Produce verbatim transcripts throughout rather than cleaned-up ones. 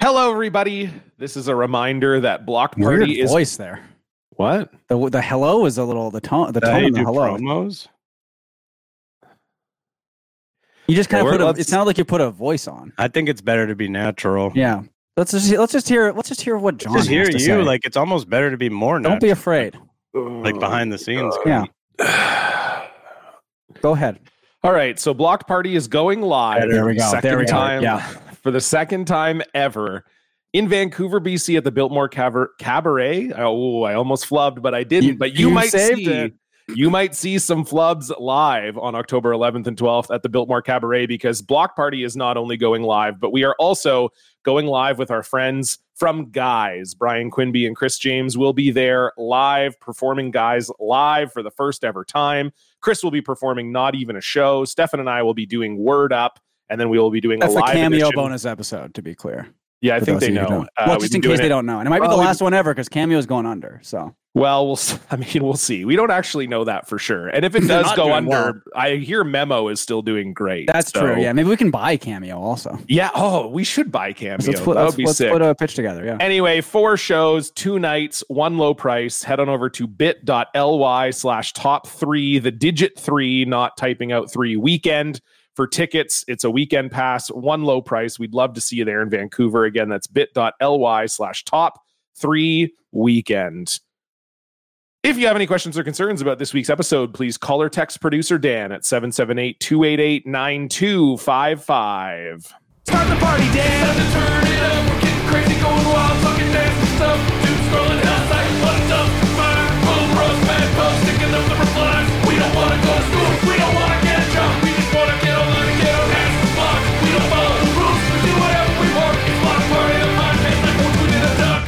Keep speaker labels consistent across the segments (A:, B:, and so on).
A: Hello, everybody. This is a reminder that Block Party
B: Weird
A: is
B: voice there.
A: What?
B: The the hello is a little the tone the tone
C: you
B: of the
C: do
B: hello.
C: promos?
B: You just kind
A: Well,
B: of put a,
A: let's-
B: it sounded like you put a voice on.
C: I think it's better to be natural.
B: Yeah. Let's just let's just hear let's just hear what John
C: Just hear
B: has to
C: you.
B: say.
C: Like it's almost better to be more natural.
B: Don't be afraid.
C: Like behind the scenes.
B: Yeah. Go ahead.
A: All right, so Block Party is going live.
B: There we go.
A: Second
B: There we go.
A: time,
B: Yeah.
A: for the second time ever in Vancouver, B C, at the Biltmore Caber- Cabaret. Oh, I almost flubbed, but I didn't.
B: You-
A: but you,
B: you
A: might
B: saved
A: see.
B: it.
A: You might see some flubs live on October eleventh and twelfth at the Biltmore Cabaret, because Block Party is not only going live, but we are also going live with our friends from Guys. Brian Quinby and Chris James will be there live, performing Guys live for the first ever time. Chris will be performing Not Even a Show. Stefan and I will be doing Word Up, and then we will be doing
B: That's
A: a
B: a
A: live
B: cameo
A: edition.
B: bonus episode, to be clear.
A: Yeah, I
B: For
A: think
B: those
A: they
B: of you who
A: know.
B: don't.
A: Uh,
B: well,
A: we've
B: just
A: been
B: in case
A: doing
B: they
A: it-
B: don't know. And it might be
A: Well,
B: the
A: we-
B: last one ever because cameo is going under. So
A: Well, we'll. s- I mean, we'll see. We don't actually know that for sure. And if it
B: They're
A: does
B: not
A: go
B: doing
A: under,
B: well.
A: I hear Memo is still doing great.
B: that's
A: so-
B: true. Yeah, maybe we can buy cameo also.
A: Yeah. Oh, we should buy Cameo.
B: So let's put,
A: that
B: let's,
A: would be
B: let's
A: sick.
B: put a pitch together. Yeah.
A: Anyway, four shows, two nights, one low price. Head on over to bit.ly slash top three, the digit three, not typing out three weekend. For tickets, it's a weekend pass, one low price. We'd love to see you there in Vancouver. Again, that's bit.ly slash top three weekend. If you have any questions or concerns about this week's episode, please call or text producer Dan at seven seven eight, two eight eight, nine two five five. Start the party, Dan!
D: Time to turn it up, we're getting crazy, going wild, talking dance and stuff. Dudes scrolling hell, like buttons up, fire, boom, roast, bad post, sticking up the replies. We don't wanna go to school, we don't wanna get a job, we just wanna get online and get our asses blocked. We don't follow the rules, we do whatever we want. It's Block Party, the podcast like one foot in a duck.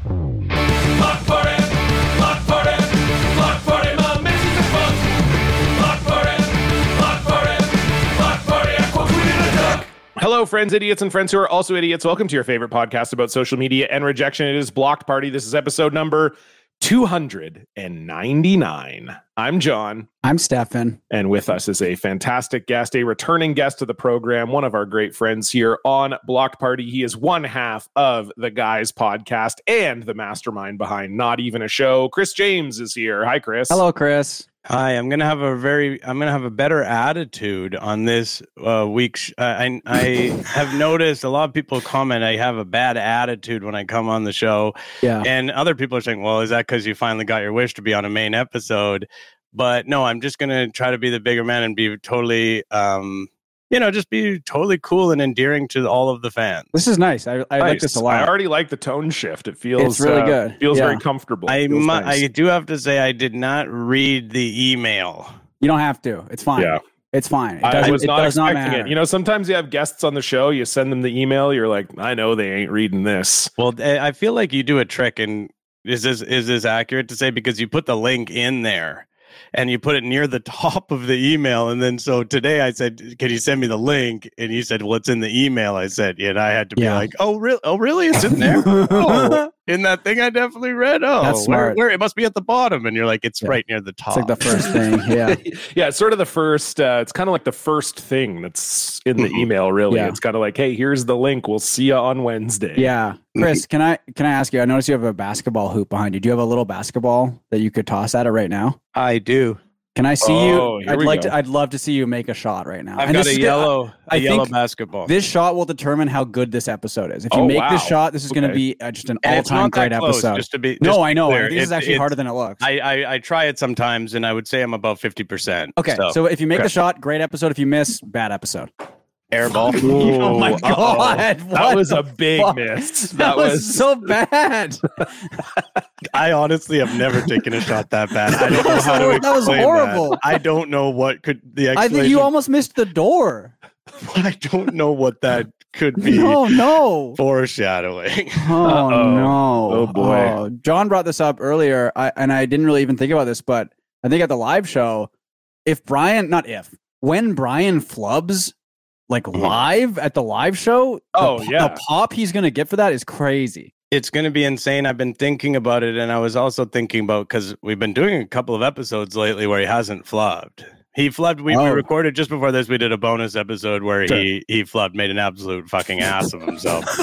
D: Block Party, Block Party, Block Party, my missions are fun. Block Party, Block Party, Block Party, I quote tweet in a duck.
A: Hello, friends, idiots, and friends who are also idiots. Welcome to your favorite podcast about social media and rejection. It is Blocked Party. This is episode number two hundred ninety-nine. I'm John,
B: I'm Stefan.
A: and with us is a fantastic guest, a returning guest to the program, one of our great friends here on Blocked Party. He is one half of the Guys podcast and the mastermind behind Not Even a Show. Chris James is here. Hi, Chris.
B: Hello, Chris.
C: Hi, I'm gonna have a very, I'm gonna have a better attitude on this uh, week. Sh- uh, I I have noticed a lot of people comment I have a bad attitude when I come on the show,
B: Yeah.
C: and other people are saying, "Well, is that because you finally got your wish to be on a main episode?" But no, I'm just gonna try to be the bigger man and be totally, um, you know, just be totally cool and endearing to all of the fans.
B: This is nice. I, I like
A: Nice.
B: this a
A: I
B: lot.
A: already like the tone shift. It feels
B: It's really
A: uh,
B: good.
A: Feels
B: Yeah.
A: very comfortable.
C: I
A: Feels
C: mu-
A: nice.
C: I do have to say I did not read the email.
B: You don't have to. It's fine.
A: Yeah.
B: It's fine. It
A: I
B: doesn't-
A: was
B: it
A: not
B: does not
A: expecting
B: matter.
A: it. You know, sometimes you have guests on the show, you send them the email, you're like, I know they ain't reading this.
C: Well, I I feel like you do a trick, and is this is this accurate to say, because you put the link in there and you put it near the top of the email, and then so today I said, "Can you send me the link?" And you said, "Well, it's in the email." I said, yeah, and I had to be
B: Yeah.
C: like, "Oh, really? Oh, really? It's in there? Oh, in that thing I definitely read. Oh,
B: That's
C: where,
B: smart.
C: where it must be at the bottom." And you're like, "It's
B: Yeah.
C: right near the top."
B: It's like the first thing. Yeah.
A: Yeah, it's sort of the first, uh, it's kind of like the first thing that's in the
C: Mhm.
A: email, really.
B: Yeah.
A: It's kind of like, hey, here's the link. We'll see you on Wednesday.
B: Yeah. Chris, can I can I ask you? I noticed you have a basketball hoop behind you. Do you have a little basketball that you could toss at it right now?
C: I do.
B: Can I see
A: Oh,
B: you?
A: here
B: I'd
A: we
B: like
A: go.
B: to. I'd love to see you make a shot right now.
C: I've
B: And
C: got
B: this
C: a
B: is gonna-
C: yellow,
B: I
C: a yellow
B: think
C: basketball.
B: This shot will determine how good this episode is. If you
A: Oh,
B: make
A: wow.
B: this shot, this is going to
A: Okay.
B: be uh, just an
C: And it's
B: all-time
C: not that
B: great
C: close,
B: episode.
C: Just to be,
B: No,
C: just to
B: I
C: be
B: know. I
C: clear.
B: think this is
C: It-
B: actually
C: it's-
B: harder than it looks.
C: I, I I try it sometimes, and I would say I'm about fifty percent.
B: okay, so, if you make
C: okay.
B: the shot, great episode. If you miss, bad episode.
C: airball.
B: Oh my
A: uh-oh.
B: god!
A: That
B: what
A: was
B: the
A: a big
B: fuck?
A: miss.
B: That, was, so bad.
C: I honestly have never taken a shot that bad. I don't know how to
B: That was
C: explain
B: horrible.
C: that. I don't know what could the
B: I
C: explanation.
B: think you almost missed the door.
C: I don't know what that could be.
B: No, no.
C: Foreshadowing.
B: Oh
A: Uh-oh.
B: no!
A: Oh, boy.
B: Oh, John brought this up earlier, I, and I didn't really even think about this, but I think at the live show, if Brian, not if, when Brian flubs like live at the live show,
A: Oh,
B: the,
A: yeah.
B: the pop he's gonna get for that is crazy.
C: It's going to be insane. I've been thinking about it, and I was also thinking about, because we've been doing a couple of episodes lately where he hasn't flubbed. He flubbed. We, we
B: Oh.
C: recorded just before this. We did a bonus episode where
B: Sure.
C: he he flubbed, made an absolute fucking ass of himself.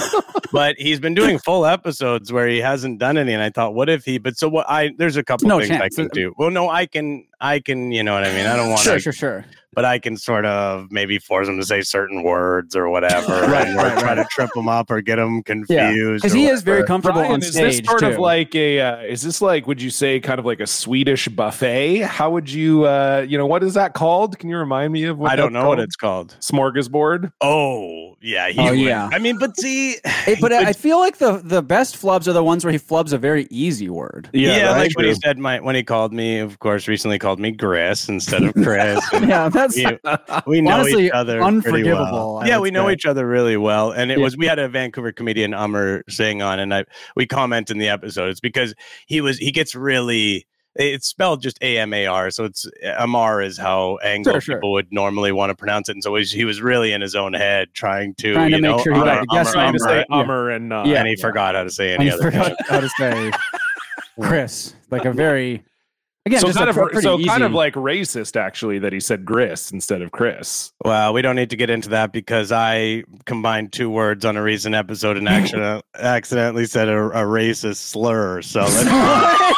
C: but he's been doing full episodes where he hasn't done any. And I thought, what if he? But so what? I there's a couple
B: No
C: things
B: chance.
C: I can do. Well, no, I can, I can. You know what I mean? I don't want to.
B: Sure, sure, sure.
C: But I can sort of maybe force him to say certain words or whatever,
B: Right,
C: or
B: right,
C: try
B: right.
C: to trip him up or get him
B: Yeah,
C: confused.
B: because
C: or
B: he is very
C: whatever.
B: comfortable
A: Brian,
B: on
A: is
B: stage
A: this sort
B: too.
A: of like a? Uh, is this like? Would you say kind of like a Swedish buffet? How would you? Uh, you know, what is that called? Can you remind me of? what
C: I don't
A: that's
C: know what
A: called?
C: it's called.
A: Smorgasbord.
C: Oh, yeah. He
B: Oh,
C: would.
B: yeah.
C: I mean, but see,
B: Hey, but I I feel like the the best flubs are the ones where he flubs a very easy word.
C: yeah,
A: that's
C: like when he
A: true.
C: said my when he called me, of course, recently called me Gris instead of Chris. And
B: Yeah, that's
C: we, we know
B: honestly
C: each other pretty
B: unforgivable,
C: well.
B: I
C: Yeah,
B: would
C: we know
B: say.
C: each other really well, and it
B: Yeah.
C: was we had a Vancouver comedian Ummer Singh on, and I we comment in the episode. It's because he was he gets really. It's spelled just A M A R, so it's Amar is how Anglo
B: Sure, sure.
C: people would normally want to pronounce it, and so he's, he was really in his own head trying to,
B: Trying to
C: you
B: make
C: know,
B: sure he got
C: Ummer,
B: the guess
C: Ummer,
A: Trying to
C: Ummer,
A: say
B: yeah.
A: Ummer and uh,
B: Yeah.
C: and he forgot how to say
B: and
C: any
B: he
C: other.
B: forgot
C: name.
B: how to say Chris, like a very again
A: so
B: just
A: kind
B: a
A: of
B: pr- pretty
A: so
B: easy.
A: kind of like racist actually that he said Gris instead of Chris.
C: Well, we don't need to get into that because I combined two words on a recent episode and accident- accidentally said a, a racist slur. So let's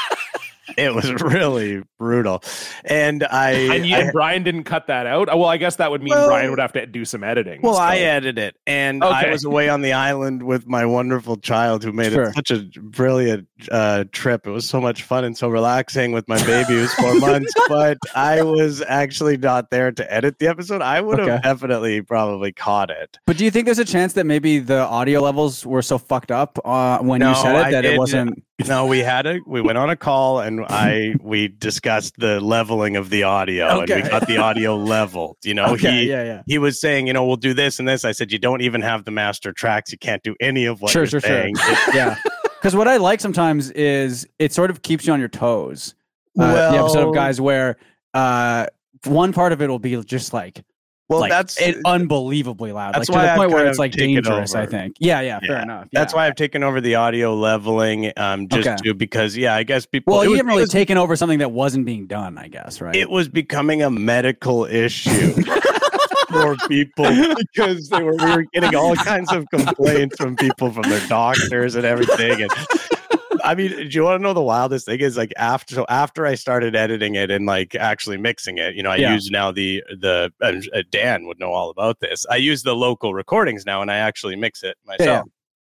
C: it was really brutal. And I,
A: And, you,
C: I
A: and Brian didn't cut that out. Well, I guess that would mean
C: Well-
A: Brian would have to do some editing.
C: well,
A: so.
C: I edited it, and I
A: Okay.
C: was away on the island with my wonderful child, who made
B: Sure.
C: it such a brilliant uh, trip. It was so much fun and so relaxing with my baby, who's four months. But I was actually not there to edit the episode. I would have
B: Okay.
C: definitely probably caught it.
B: But do you think there's a chance that maybe the audio levels were so fucked up uh, when
C: No,
B: you said it
C: I
B: that it
C: didn't.
B: wasn't?
C: No, we had a we went on a call and I we discussed the leveling of the audio and
B: Okay.
C: we got the audio leveled. You know,
B: Okay,
C: he
B: yeah, yeah.
C: he was saying, you know, we'll do this and this. I said, you don't even have the master tracks. You can't do any of what
B: Sure,
C: you're
B: sure, sure.
C: saying. It-
B: Yeah, because what I like sometimes is it sort of keeps you on your toes. Uh, the episode
C: Well-
B: of Guys where uh, one part of it will be just like
C: well,
B: like,
C: that's
B: it unbelievably loud.
C: that's
B: like,
C: why
B: to the
C: I've
B: point where
C: kind
B: it's
C: of
B: like
C: taken
B: dangerous. I
C: over.
B: think. Yeah, yeah, fair
C: Yeah.
B: enough.
C: that's
B: yeah.
C: why I've taken over the audio leveling. Um, just
B: Okay.
C: to because yeah, I guess people.
B: Well,
C: it
B: you
C: was,
B: haven't really
C: it was-
B: taken over something that wasn't being done. I guess, right?
C: it was becoming a medical issue for people because they were we were getting all kinds of complaints from people from their doctors and everything. And I mean, do you want to know the wildest thing is like after so after I started editing it and like actually mixing it, you know, I
B: Yeah.
C: use now the the uh, Dan would know all about this. I use the local recordings now and I actually mix it myself.
B: Yeah.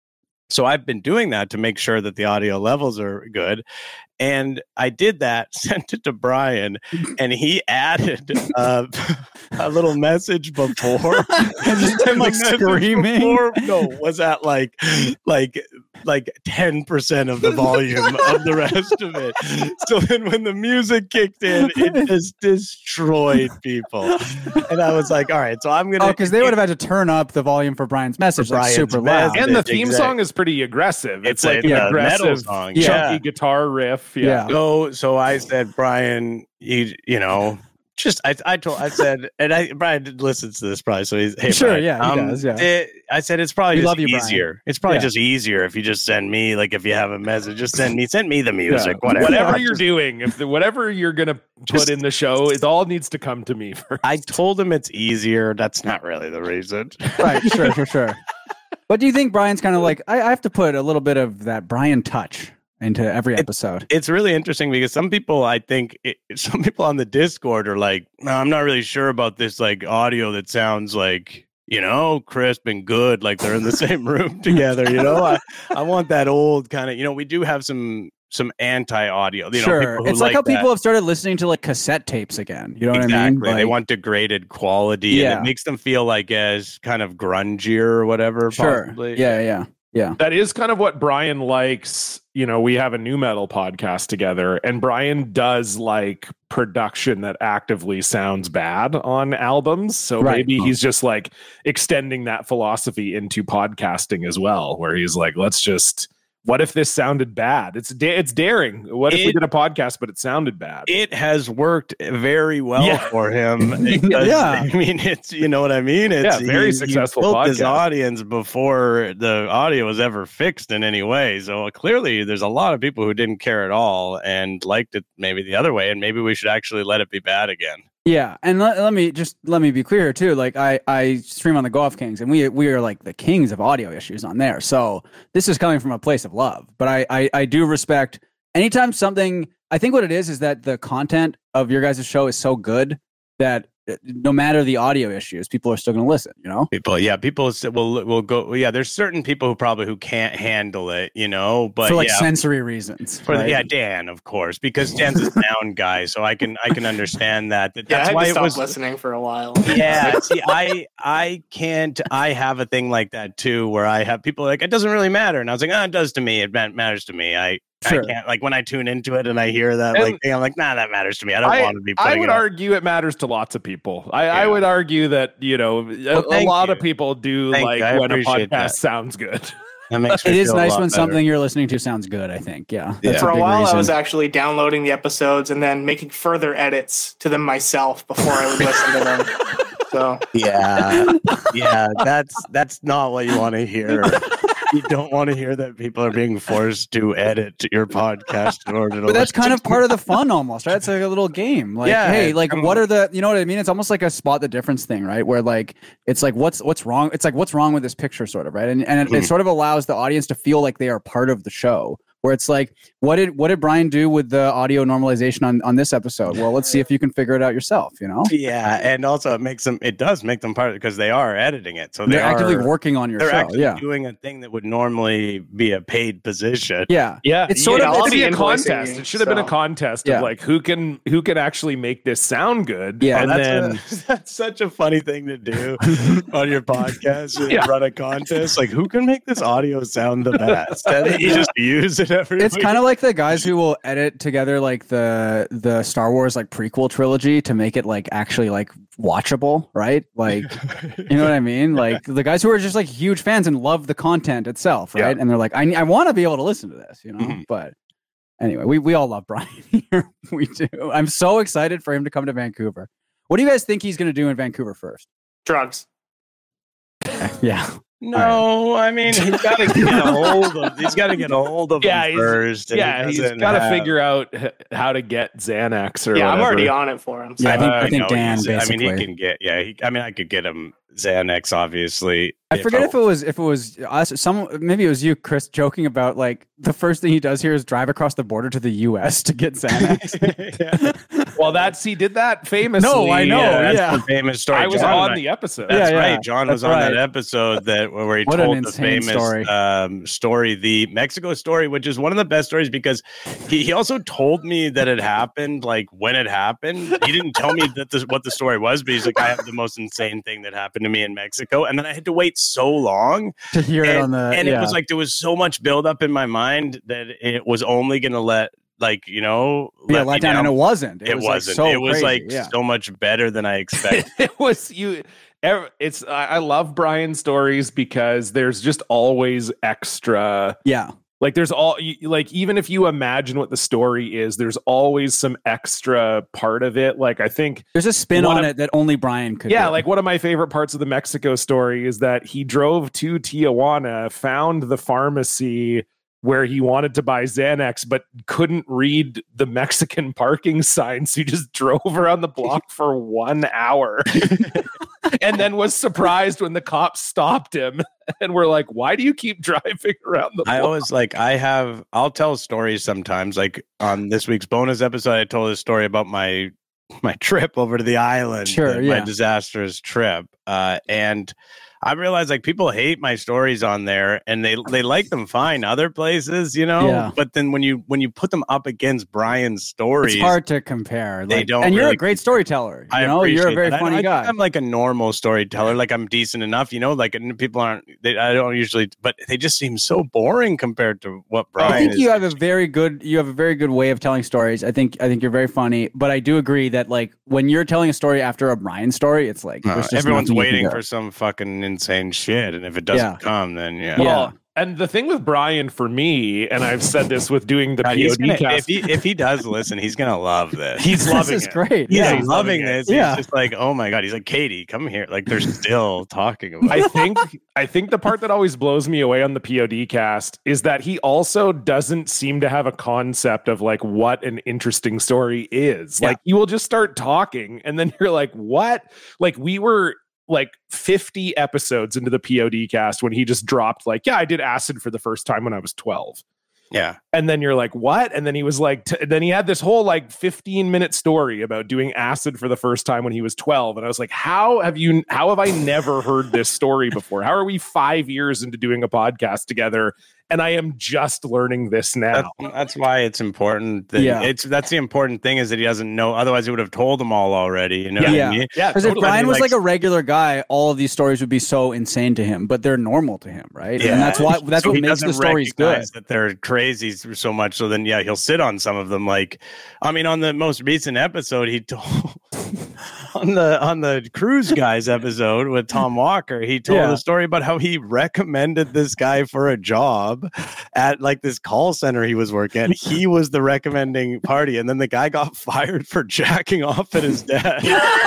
C: So I've been doing that to make sure that the audio levels are good. And I did that, sent it to Brian, and he added uh, a little message before.
B: And just him, like,
C: The message
B: screaming?
C: before, no, was at like like like ten percent of the volume of the rest of it. So then when the music kicked in, it just destroyed people. And I was like, all right, so I'm gonna
B: Oh, because they would have had to turn up the volume for Brian's message, like
C: Brian's
B: super loud.
C: message.
A: And the theme
C: Exact-
A: song is pretty aggressive. It's,
C: It's
A: like
C: a-
A: an
C: a
A: aggressive,
C: metal song,
A: chunky
C: yeah.
A: guitar riff. Yeah.
B: Yeah.
C: So so I said, Brian, you you know, just I I told I said, and I Brian listens to this probably, so he's hey
B: Sure,
C: Brian,
B: yeah, he
C: um,
B: does, yeah.
C: it- I said it's probably
B: We
C: just
B: love you, Brian.
C: easier. It's probably
B: Yeah.
C: just easier if you just send me like if you have a message, just send me send me the music, whatever.
A: Whatever
C: I
A: you're
C: just-
A: doing, if the, whatever you're gonna put
C: Just-
A: in the show, it all needs to come to me first.
C: I told him it's easier. That's not really the reason.
B: Right, sure, sure, sure. But do you think Brian's kind of like, I, I have to put a little bit of that Brian touch into every episode?
C: It's really interesting because some people, I think, it, some people on the Discord are like, no, I'm not really sure about this like audio that sounds like, you know, crisp and good, like they're in the same room together. You know, I, I want that old kind of, you know, we do have some some anti-audio. You know,
B: Sure.
C: people who
B: It's like, how
C: that.
B: people have started listening to like cassette tapes again. You know what
C: Exactly.
B: I mean?
C: They
B: Like,
C: want degraded quality,
B: Yeah.
C: and it makes them feel like as kind of grungier or whatever.
B: sure.
C: Possibly.
B: Yeah, yeah, yeah.
A: That is kind of what Brian likes. You know, we have a new metal podcast together, and Brian does like production that actively sounds bad on albums. So
B: Right.
A: maybe he's just like extending that philosophy into podcasting as well, where he's like, let's just, what if this sounded bad? It's da- it's daring. What if we
C: It-
A: did a podcast, but it sounded bad?
C: It has worked very well
A: Yeah.
C: for him. because,
B: Yeah.
C: I mean, it's, you know what I mean? It's
A: Yeah, very
C: he-
A: successful
C: He built his
A: podcast.
C: audience before the audio was ever fixed in any way. So uh, clearly there's a lot of people who didn't care at all and liked it maybe the other way. And maybe we should actually let it be bad again.
B: Yeah, and let, let me just let me be clear here too. Like I, I stream on the Golf Kings, and we we are like the kings of audio issues on there. So this is coming from a place of love. But I, I, I do respect anytime something. I think what it is is that the content of your guys' show is so good that no matter the audio issues, people are still going to listen, you know?
C: People, yeah, people will will go. Yeah, there's certain people who probably who can't handle it, you know. But
B: for like
C: yeah,
B: sensory reasons.
C: For
B: right?
C: yeah, Dan, of course, because Dan's a sound guy, so I can I can understand that. that
E: Yeah,
C: that's
E: I had
C: why
E: to
C: it
E: stop
C: was
E: listening for a while.
C: Yeah, see, I I can't. I have a thing like that too, where I have people like it doesn't really matter, and I was like, oh, it does to me. It matters to me. I.
B: Sure.
C: I can't like when I tune into it and I hear that
A: And
C: like thing, I'm like, nah, that matters to me. I don't
A: I,
C: want to be.
A: I
C: putting
A: would
C: it up.
A: argue it matters to lots of people. I, I
C: Yeah.
A: would argue that you know a,
C: Well,
A: a
C: thank
A: lot
C: you.
A: of people do
C: Thank
A: like
C: you. I
A: when a
C: appreciate
A: podcast
C: that.
A: sounds good.
C: That makes
B: It
C: me
B: is
C: feel a
B: nice
C: lot
B: when
C: better.
B: something you're listening to sounds good, I think. Yeah.
C: Yeah.
B: That's
E: For
B: a
E: a
B: big
E: while,
B: reason.
E: I was actually downloading the episodes and then making further edits to them myself before I would listen to them. So
C: Yeah, yeah, that's that's not what you want to hear. You don't want to hear that people are being forced to edit your podcast in order to.
B: But that's
C: listen
B: kind of
C: to
B: part of the fun almost, right? It's like a little game. Like,
C: Yeah,
B: hey, like
C: come
B: what
C: on.
B: are the, you know what I mean? It's almost like a spot the difference thing, right? Where like, it's like, what's, what's wrong? It's like, what's wrong with this picture sort of, right? And, and it, it
C: Mhm.
B: sort of allows the audience to feel like they are part of the show. Where it's like, what did what did Brian do with the audio normalization on, on this episode? Well, let's see if you can figure it out yourself, you know?
C: Yeah, and also it makes them. It does make them part of it because they are editing it, so they
B: They're actively
C: are,
B: working on your
C: They're
B: show.
C: actually
B: Yeah.
C: doing a thing that would normally be a paid position.
B: Yeah.
A: Yeah,
B: It's sort
A: it
B: of-
A: should
E: I'll
A: be
E: be
A: a
E: invoicing
A: contest.
E: you,
A: It should have been a
E: so.
A: contest
B: Yeah.
A: of like who can who can actually make this sound good.
B: Yeah,
A: and
C: that's,
A: then
C: a, that's such a funny thing to do on your podcast. You
A: Yeah.
C: run a contest, like who can make this audio sound the best, and then you just use it every
B: It's
C: week.
B: kind of like the guys who will edit together like the the Star Wars like prequel trilogy to make it like actually like watchable, right? Like, you know what I mean? Like the guys who are just like huge fans and love the content itself, right? And they're like, I I want to be able to listen to this, you know.
C: Mhm.
B: But anyway, we we all love Brian here. We do. I'm so excited for him to come to Vancouver. What do you guys think he's going to do in Vancouver first?
E: drugs.
B: Yeah.
C: No, I mean he's got to get a hold of. He's got to get a hold of
A: Yeah,
C: him
A: he's-
C: first. and
A: yeah,
C: he
A: he's
C: doesn't
A: got to
C: have-
A: figure out h- how to get Xanax or
E: Yeah, I'm
A: whatever.
E: already on it for him. So.
B: Yeah, I think-
C: Uh,
B: think
C: no,
B: Dan
C: he's- I mean, he
B: basically-
C: can get. Yeah, he, I mean, I could get him Xanax, obviously.
B: I forget if it was if it was us, some maybe it was you, Chris, joking about like the first thing he does here is drive across the border to the U S to get Xanax.
A: Well, that's he did that famously.
B: No, I know,
A: uh,
C: that's
B: yeah.
C: the famous story.
A: I was
C: John
A: on
C: and I-
A: the episode.
C: That's
B: Yeah, yeah.
C: right. John
B: That's
C: was on that
B: right.
C: episode that where he
B: What an
C: told the
B: insane
C: famous
B: story.
C: Um, story, the Mexico story, which is one of the best stories because he, he also told me that it happened, like when it happened. He didn't tell me that this, what the story was, but he's like, I have the most insane thing that happened to me in Mexico, and then I had to wait so long.
B: to hear it
C: and,
B: on the
C: and
B: yeah.
C: it was like there was so much buildup in my mind that it was only going to let like you know
B: yeah,
C: let me
B: let down, and it wasn't. It,
C: it
B: was like,
C: wasn't
B: so
C: it was
B: crazy,
C: like
B: yeah.
C: so much better than I expected.
A: It was you. ev- It's I I love Brian stories because there's just always extra.
B: yeah.
A: Like there's all you- like even if you imagine what the story is, there's always some extra part of it. Like I think
B: There's a spin
A: One
B: on
A: of-
B: it that only Brian could.
A: yeah,
B: do.
A: like one of my favorite parts of the Mexico story is that he drove to Tijuana, found the pharmacy where he wanted to buy Xanax, but couldn't read the Mexican parking signs. So he just drove around the block for one hour and then was surprised when the cops stopped him and were like, why do you keep driving around the block?
C: I always like I have I'll tell stories sometimes. Like on this week's bonus episode, I told a story about my my trip over to the island,
B: Sure,
C: uh,
B: yeah.
C: my disastrous trip, uh, and I realized like people hate my stories on there, and they they like them fine other places, you know.
B: Yeah.
C: But then when you when you put them up against Brian's stories,
B: it's hard to compare.
C: They
B: Like,
C: don't
B: and you're
C: really-
B: a great storyteller. You
C: I
B: know, you're a
C: appreciate
B: very
C: that. I-
B: funny
C: I,
B: guy.
C: think I'm like a normal storyteller. Like I'm decent enough, you know. Like and people aren't. They, I don't usually, but they just seem so boring compared to what Brian.
B: I think
C: is.
B: you have a very good you have a very good way of telling stories. I think I think you're very funny, but I do agree that like when you're telling a story after a Brian story, it's like
C: Uh,
B: there's just
C: everyone's
B: nothing you can
C: waiting
B: do.
C: for some fucking insane shit, and if it doesn't
B: Yeah.
C: come, then yeah.
B: Yeah.
A: Well, And the thing with Brian for me, and I've said this with doing the
C: God,
A: P O
C: he's
A: D
C: gonna-
A: cast,
C: if he if he does listen, he's gonna love this.
A: he's loving
B: This is
A: it.
B: great.
C: Yeah,
B: Yeah.
C: he's loving
A: loving
C: this.
B: it. Yeah.
C: He's just like, oh my god. He's like, Katie, come here. Like they're still talking about.
A: I think I think the part that always blows me away on the P O D cast is that he also doesn't seem to have a concept of like what an interesting story is.
B: Yeah.
A: Like you will just start talking and then you're like, what? Like we were like fifty episodes into the P O D cast when he just dropped like, yeah, I did acid for the first time when I was twelve.
C: Yeah.
A: And then you're like, what? And then he was like, t- then he had this whole like fifteen minute story about doing acid for the first time when he was twelve. And I was like, how have you, how have I never heard this story before? How are we five years into doing a podcast together? And I am just learning this now.
C: That's, that's why it's important. That
B: Yeah.
C: It's that's the important thing is that he doesn't know. Otherwise, he would have told them all already. You know
A: Yeah.
C: what
B: Yeah.
C: I mean?
A: yeah.
B: Because
A: Totally.
B: if Brian
C: mean,
B: was
C: like-
B: like a regular guy, all of these stories would be so insane to him, but they're normal to him, right? And that's why that's
C: So
B: what
C: he
B: makes the
C: doesn't
B: stories good.
C: recognize that they're crazy so much. So then, yeah, he'll sit on some of them. Like, I mean, on the most recent episode, he told on the on the Cruise Guys episode with Tom Walker, he told
B: Yeah.
C: a story about how he recommended this guy for a job at like this call center he was working at. He was the recommending party, and then the guy got fired for jacking off at his desk.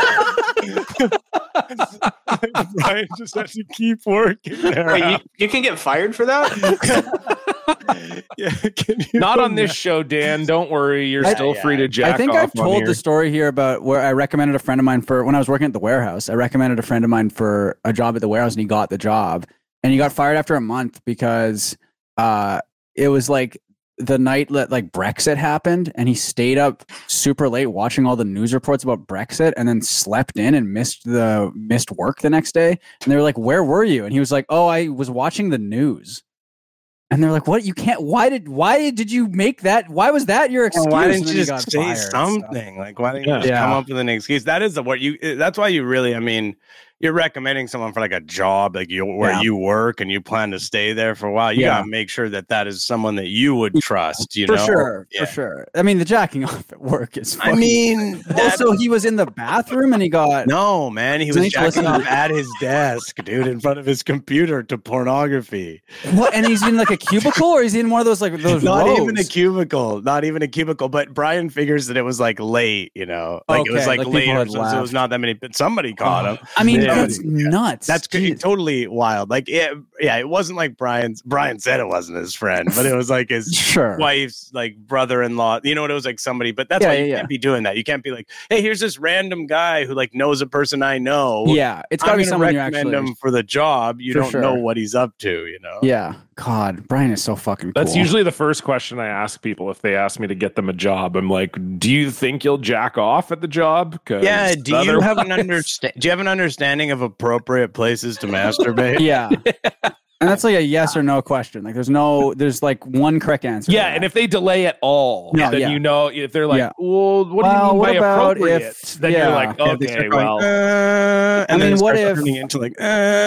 C: Brian just had to keep working there.
E: Wait, you, you can get fired for that?
C: Yeah, can you
A: Not on this show, Dan. Don't worry. You're
B: I-
A: still
C: yeah.
A: free to jack
B: I think
A: off
B: I've
A: on
B: told
A: here.
B: the story here about where I recommended a friend of mine for when I was working at the warehouse. I recommended a friend of mine for a job at the warehouse, and he got the job, and he got fired after a month because uh, it was like the night that like Brexit happened, and he stayed up super late watching all the news reports about Brexit, and then slept in and missed the missed work the next day. And they were like, "Where were you?" And he was like, "Oh, I was watching the news." And they're like, "What? You can't? Why did? Why did you make that? Why was that your excuse?"
C: Well, why
B: And
C: didn't
B: then
C: you
B: he
C: just
B: got
C: say
B: fired and stuff.
C: something? Like, why didn't you
A: Yeah.
C: just come
B: Yeah.
C: up with an excuse? That is the what you. That's why you really. I mean, you're recommending someone for like a job, like you where
B: Yeah.
C: you work and you plan to stay there for a while. You
B: Yeah.
C: gotta make sure that that is someone that you would trust. You
B: for
C: know,
B: sure,
C: Yeah.
B: for sure. I mean, the jacking off at work is.
C: I
B: fucking-
C: mean,
B: also he was in the bathroom and he got.
C: no, man, he
B: Isn't
C: was
B: he
C: jacking
B: listening?
C: off at his desk, dude, in front of his computer to pornography.
B: What? And he's in like a cubicle, or is he in one of those like those
C: Not
B: rows?
C: even a cubicle, not even a cubicle. But Brian figures that it was like late, you know, like it was
B: Okay,
C: like,
B: like
C: late,
B: people
C: or
B: had
C: something, so it was
B: left.
C: not that many. But somebody caught him.
B: I mean,
C: Yeah.
B: that's
C: Yeah.
B: nuts.
C: That's c-
B: Jeez.
C: totally wild. Like, it, yeah, it wasn't like Brian's. Brian said it wasn't his friend, but it was like his
B: sure.
C: wife's like brother-in-law. You know what? It was like somebody. But that's
B: Yeah,
C: why you
B: yeah,
C: can't
B: yeah.
C: be doing that. You can't be like, hey, here's this random guy who like knows a person I know.
B: Yeah, it's
C: I'm
B: got to be
C: gonna
B: someone you
C: recommend
B: actually.
C: him for the job. You
B: For
C: don't
B: sure.
C: know what he's up to. You know.
B: Yeah, God, Brian is so fucking.
A: That's
B: cool.
A: usually the first question I ask people if they ask me to get them a job. I'm like, do you think you'll jack off at the job? 'Cause
C: Yeah. Do you
A: otherwise-
C: have an understand? Do you have an understanding of appropriate places to masturbate?
B: Yeah. And that's like a yes or no question. Like, there's no, there's like one correct answer. to
A: Yeah,
B: that.
A: and if they delay at all,
B: No,
A: then
B: yeah.
A: you know if they're like,
B: Yeah.
A: well, what do
B: Well,
A: you mean
B: what
A: by
B: about
A: appropriate?
B: if-
A: then
B: yeah.
A: you're like,
C: Yeah, they
A: okay,
C: start going,
A: well,
C: uh, and
B: I
C: then
B: mean,
C: it
B: what
C: starts
B: if-
C: turning into like,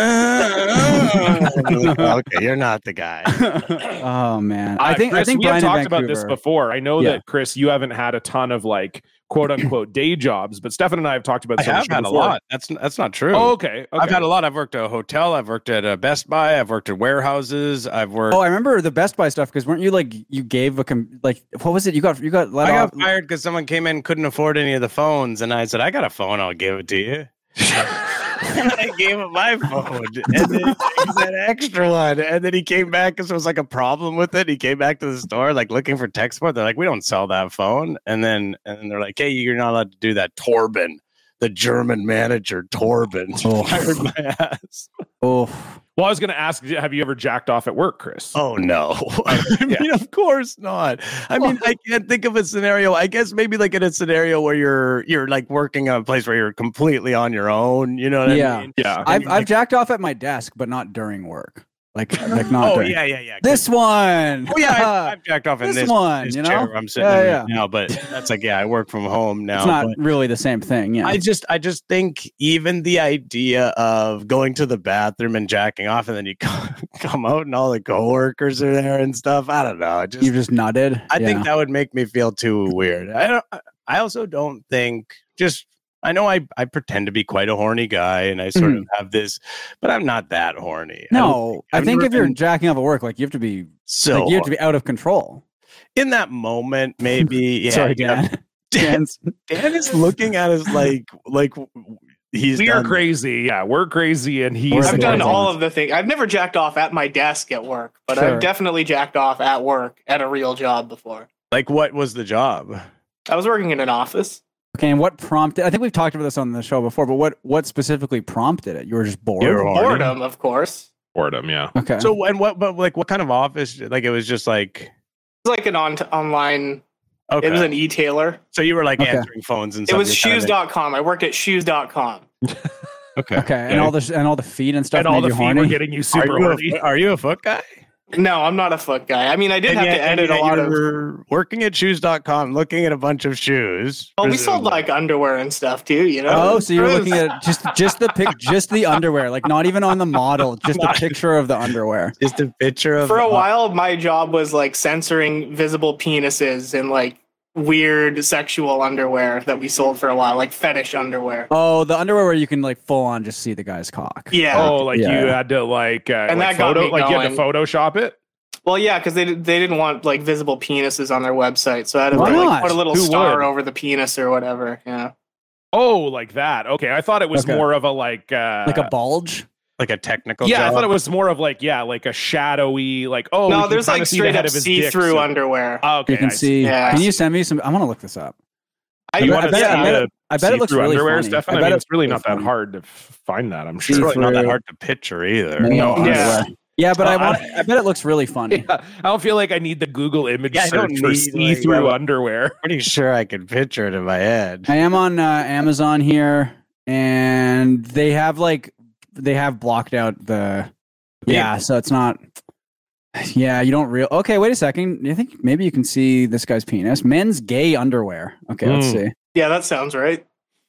C: uh, okay, you're not the guy.
B: oh man,
A: Uh,
B: I think
A: Chris,
B: I think
A: we
B: Brian
A: have
B: in
A: talked about this
B: Vancouver-
A: before. I know
B: Yeah.
A: that Chris, you haven't had a ton of like quote unquote day jobs, but Stefan and I have talked about
C: I
A: this on the
C: have
A: show
C: had a
A: before.
C: lot. That's that's not true.
A: Oh, okay, okay.
C: I've had a lot. I've worked at a hotel. I've worked at a Best Buy. I've worked at warehouses. I've worked.
B: Oh, I remember the Best Buy stuff because weren't you like you gave a com- like what was it? You got you got let
C: I
B: off.
C: got fired because someone came in and couldn't afford any of the phones, and I said, "I got a phone. I'll give it to you." And I gave him my phone, and then he said extra one, and then he came back because there was like a problem with it. He came back to the store like looking for tech support. They're like, "We don't sell that phone," and then and then they're like, "Hey, you're not allowed to do that." Torben, the German manager, Torben,
B: Oh.
C: fired my ass.
B: Oh,
A: Well, I was going to ask, have you ever jacked off at work, Chris?
C: Oh no! I mean, of course not. I mean, I can't think of a scenario. I guess maybe like in a scenario where you're you're like working at a place where you're completely on your own. You know what
B: Yeah.
C: I mean?
A: yeah.
B: I've
C: mean,
B: I've
C: like-
B: jacked off at my desk, but not during work. Like like not.
C: Oh
B: during.
C: yeah, yeah, yeah.
B: This one.
C: Oh yeah, I've, I've jacked off in
B: This
C: this,
B: one,
C: this
B: you
C: chair
B: know?
C: where I'm sitting
B: Yeah,
C: in
B: yeah.
C: right now. But that's like, yeah, I work from home now.
B: It's not
C: but
B: really the same thing. Yeah.
C: I just, I just think even the idea of going to the bathroom and jacking off, and then you come out and all the coworkers are there and stuff. I don't know. It just
B: you just nutted.
C: I
B: Yeah.
C: think that would make me feel too weird. I don't. I also don't think just. I know I, I pretend to be quite a horny guy, and I sort
B: Mhm.
C: of have this, but I'm not that horny.
B: No, I
C: I've
B: think
C: never
B: if you're
C: been
B: jacking off at work, like you have to be,
C: so
B: like, you have to be out of control.
C: in that moment, maybe. Yeah,
B: Sorry,
C: yeah.
B: Dan. Dan's,
C: Dan is looking at us like like he's
A: We are
C: done.
A: crazy. Yeah, we're crazy, and he's.
B: We're
E: I've done
B: amazing.
E: all of the things. I've never jacked off at my desk at work, but
B: Sure.
E: I've definitely jacked off at work at a real job before.
C: Like, what was the job?
E: I was working in an office.
B: okay, and what prompted? I think we've talked about this on the show before, but what what specifically prompted it? You were just bored.
C: You were horny.
E: Boredom, of course.
A: boredom. Yeah.
B: Okay.
C: So and what? But like, what kind of office? Like, it was just like
E: It was like an on online.
C: okay.
E: It was an e-tailer.
C: so you were like
B: Okay.
C: answering phones and
E: It
C: stuff.
E: was
C: You're kinda
E: shoes dot com. I worked at shoes dot com.
C: like- okay.
B: okay, and all the and all the feet and stuff
A: And all
B: made
A: the
B: you
A: feet
B: horny.
A: were getting you
C: Are
A: super
C: you,
A: horny.
C: a, are you a foot guy?
E: No, I'm not a foot guy. I mean, I did
C: And
E: have
C: yet-
E: to
C: and
E: edit a
C: yet
E: lot
C: you
E: of.
C: were working at shoes dot com, looking at a bunch of shoes.
E: Well, we sold
C: presumably.
E: like underwear and stuff too. You know.
B: Oh, so you were
E: It
B: looking
E: was-
B: at just just the pic, just the underwear, like not even on the model, just a picture of the underwear.
C: just a picture of
E: For a
C: uh,
E: while, my job was like censoring visible penises and like weird sexual underwear that we sold for a while, like fetish underwear.
B: Oh, the underwear where you can like full on just see the guy's cock.
E: Yeah.
A: Oh, like
B: Yeah.
A: you had to like, uh,
E: And
A: like
E: that got
A: photo,
E: me
A: like you had to
E: going.
A: Photoshop it.
E: Well, yeah, because they they didn't want like visible penises on their website, so I had to
B: Why
E: like
B: not?
E: put a little
A: Who
E: star
A: would?
E: over the penis or whatever. Yeah.
A: Oh, like that. Okay, I thought it was
B: Okay.
A: more of a like, uh,
B: Like a bulge.
C: like a technical.
A: yeah, I
C: job.
A: thought it was more of like, yeah, like a shadowy, like oh, we
E: no,
A: can
E: there's
A: kinda
E: like
A: see the
E: straight
A: head
E: up
A: of his dick,
E: see-through
A: so-
E: underwear.
A: Oh, okay,
B: You can
A: I
B: see.
E: Yeah.
B: Can you send me some? I want to look this up.
E: I,
A: You
B: I
A: want to
B: bet-
A: see
B: I bet
A: the
B: it- I bet it looks
A: see-through
B: really
A: underwear,
B: funny.
A: Stefan?
B: I
A: I,
B: bet
A: mean,
B: it-
A: it's really
B: really
A: not that
B: funny.
A: hard to f- find that. I'm
C: It's
A: sure.
C: probably not that
B: See-through.
C: hard to picture either.
B: Male
A: No.
E: Yeah.
B: underwear. Yeah, but I
A: Uh,
B: want. I bet it looks really funny.
A: Yeah, I don't feel like I need the Google image
C: Yeah, I don't
A: search for
C: need, like,
A: see-through
C: yeah.
A: underwear.
C: Pretty sure I could picture it in my head.
B: I am on uh, Amazon here, and they have like they have blocked out the. Yeah, so it's not. Yeah, you don't real. Okay, wait a second. You think maybe you can see this guy's penis? Men's gay underwear. Okay, let's
A: Mm.
B: see.
E: yeah, that sounds right.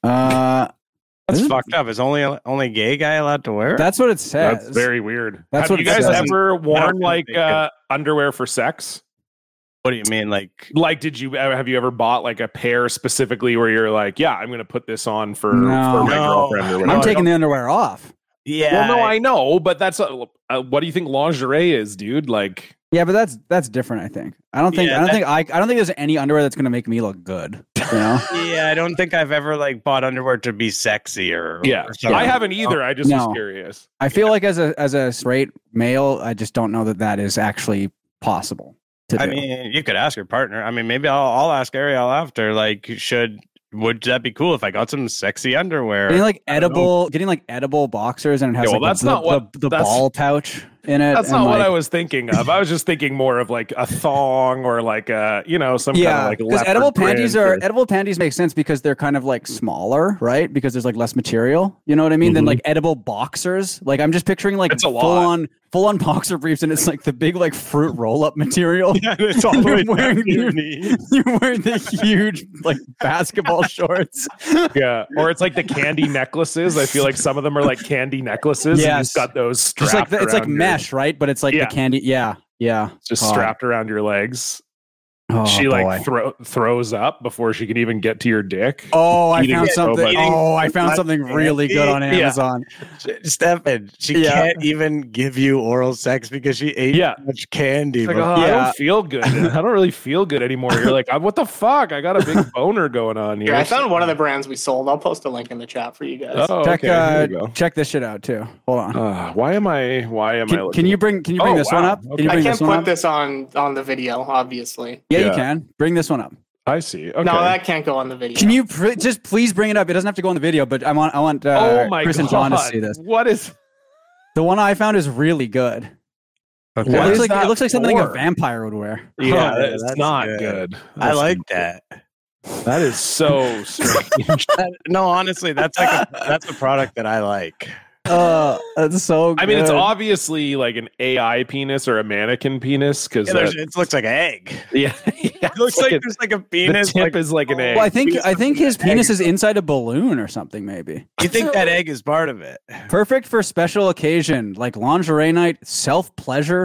B: Uh,
C: That's
B: Is it?
C: fucked up. Is only only gay guy allowed to wear it?
B: that's what it says.
A: That's very weird.
B: That's
A: Have
B: what
A: you
B: it
A: guys
B: says.
A: ever worn
C: don't
A: like
C: think
A: uh, underwear for sex?
C: What do you mean? Like,
A: Like, did you have you ever bought like a pair specifically where you're like, yeah, I'm going to put this on for,
B: No.
A: for my
C: No.
A: girlfriend or
C: No,
A: whatever?
B: I'm
C: I
B: taking
C: don't-
B: the underwear off.
C: yeah.
A: Well, no, I know, but that's uh, uh, what do you think lingerie is, dude? Like,
B: Yeah, but that's that's different. I think. I don't think.
C: Yeah,
B: I don't
C: that-
B: think. I. I don't think there's any underwear that's gonna make me look good. You know.
C: Yeah, I don't think I've ever like bought underwear to be sexy or.
A: yeah,
C: or something.
A: I haven't either. I just
B: No.
A: was curious.
B: I feel like as a as a straight male, I just don't know that that is actually possible to do.
C: I mean, you could ask your partner. I mean, maybe I'll, I'll ask Ariel after. Like, should would that be cool if I got some sexy underwear?
B: getting like
C: I don't know.
B: edible, getting like edible boxers, and it has
A: Yeah, well,
B: like
A: that's
B: the,
A: not
B: the,
A: what-
B: the, the
A: that's-
B: ball pouch in it.
A: That's
B: and,
A: not what
B: like-
A: I was thinking of. I was just thinking more of like a thong or like a, you know, some
B: Yeah,
A: kind of like
B: because
A: leopard
B: edible panties
A: print
B: are
A: or-
B: edible panties make sense because they're kind of like smaller, right? Because there's like less material. You know what I mean? Than
A: Mhm.
B: like edible boxers. Like I'm just picturing like
A: It's a
B: full
A: lot.
B: on full on boxer briefs, and it's like the big like fruit roll up material.
C: Yeah, it's all the way
B: You're wearing
C: down to your
B: your-
C: knees.
B: You're wearing the huge like basketball shorts.
A: Yeah, or it's like the candy necklaces. I feel like some of them are like candy necklaces. And
B: Yes.
A: you've got those strapped
B: Just like the, it's like
A: around your-
B: mesh, right? But it's like
A: Yeah.
B: the candy. Yeah, yeah.
A: just
B: Oh.
A: strapped around your legs.
B: Oh,
A: she
B: boy.
A: like throw, throws up before she can even get to your dick.
B: Oh, I
A: eating
B: found
A: it so
B: something.
A: much.
B: Oh, I found something really good on
A: Yeah.
B: Amazon.
C: Stefan, she
B: Yeah.
C: can't even give you oral sex because she ate
A: Yeah.
C: too much candy.
A: It's like,
C: before.
A: oh, I
B: Yeah.
A: don't feel good. I don't really feel good anymore. You're like, "Uh, what the fuck? I got a big boner going on here.
E: Yeah, I found one of the brands we sold. I'll post a link in the chat for you guys.
A: Oh,
B: Check
A: okay.
B: uh,
A: Here we go.
B: check this shit out too. Hold on.
A: Uh, why am I? Why am I?
B: Can,
A: Looking
B: can you bring can you bring
A: Oh,
B: this one
A: wow.
B: up? Can
A: Okay.
B: you
E: I
B: bring
E: can't
B: this one
E: put
B: up?
E: this on on the video, obviously.
B: Yeah, you
A: Yeah.
B: can. Bring this one up.
A: I see. Okay.
E: No, that can't go on the video.
B: Can you pr- just please bring it up? It doesn't have to go on the video, but I want I want uh,
A: oh my
B: Chris
A: god!
B: and John to see this.
A: What is?
B: The one I found is really good.
C: Okay.
B: It
A: What
B: looks
A: is
B: like
A: that
B: it looks like something
A: for?
B: a vampire would wear.
A: Yeah,
C: Oh,
A: that's,
C: that's
A: not
C: good.
A: good.
C: I like that.
A: That is so strange.
C: That- No, honestly, that's like a, that's a product that I like.
B: Uh, that's so good.
A: I mean, it's obviously like an A I penis or a mannequin penis because
C: Yeah, there's- it looks like an egg.
A: yeah, yeah,
C: It looks
A: it's
C: like
A: a-
C: there's like a
A: the
C: penis.
A: tip
C: Like,
A: is like an egg.
B: Well, I think I think his
C: Egg.
B: penis is inside a balloon or something. Maybe
C: you think that egg is part of it?
B: perfect for special occasion like lingerie night, self pleasure,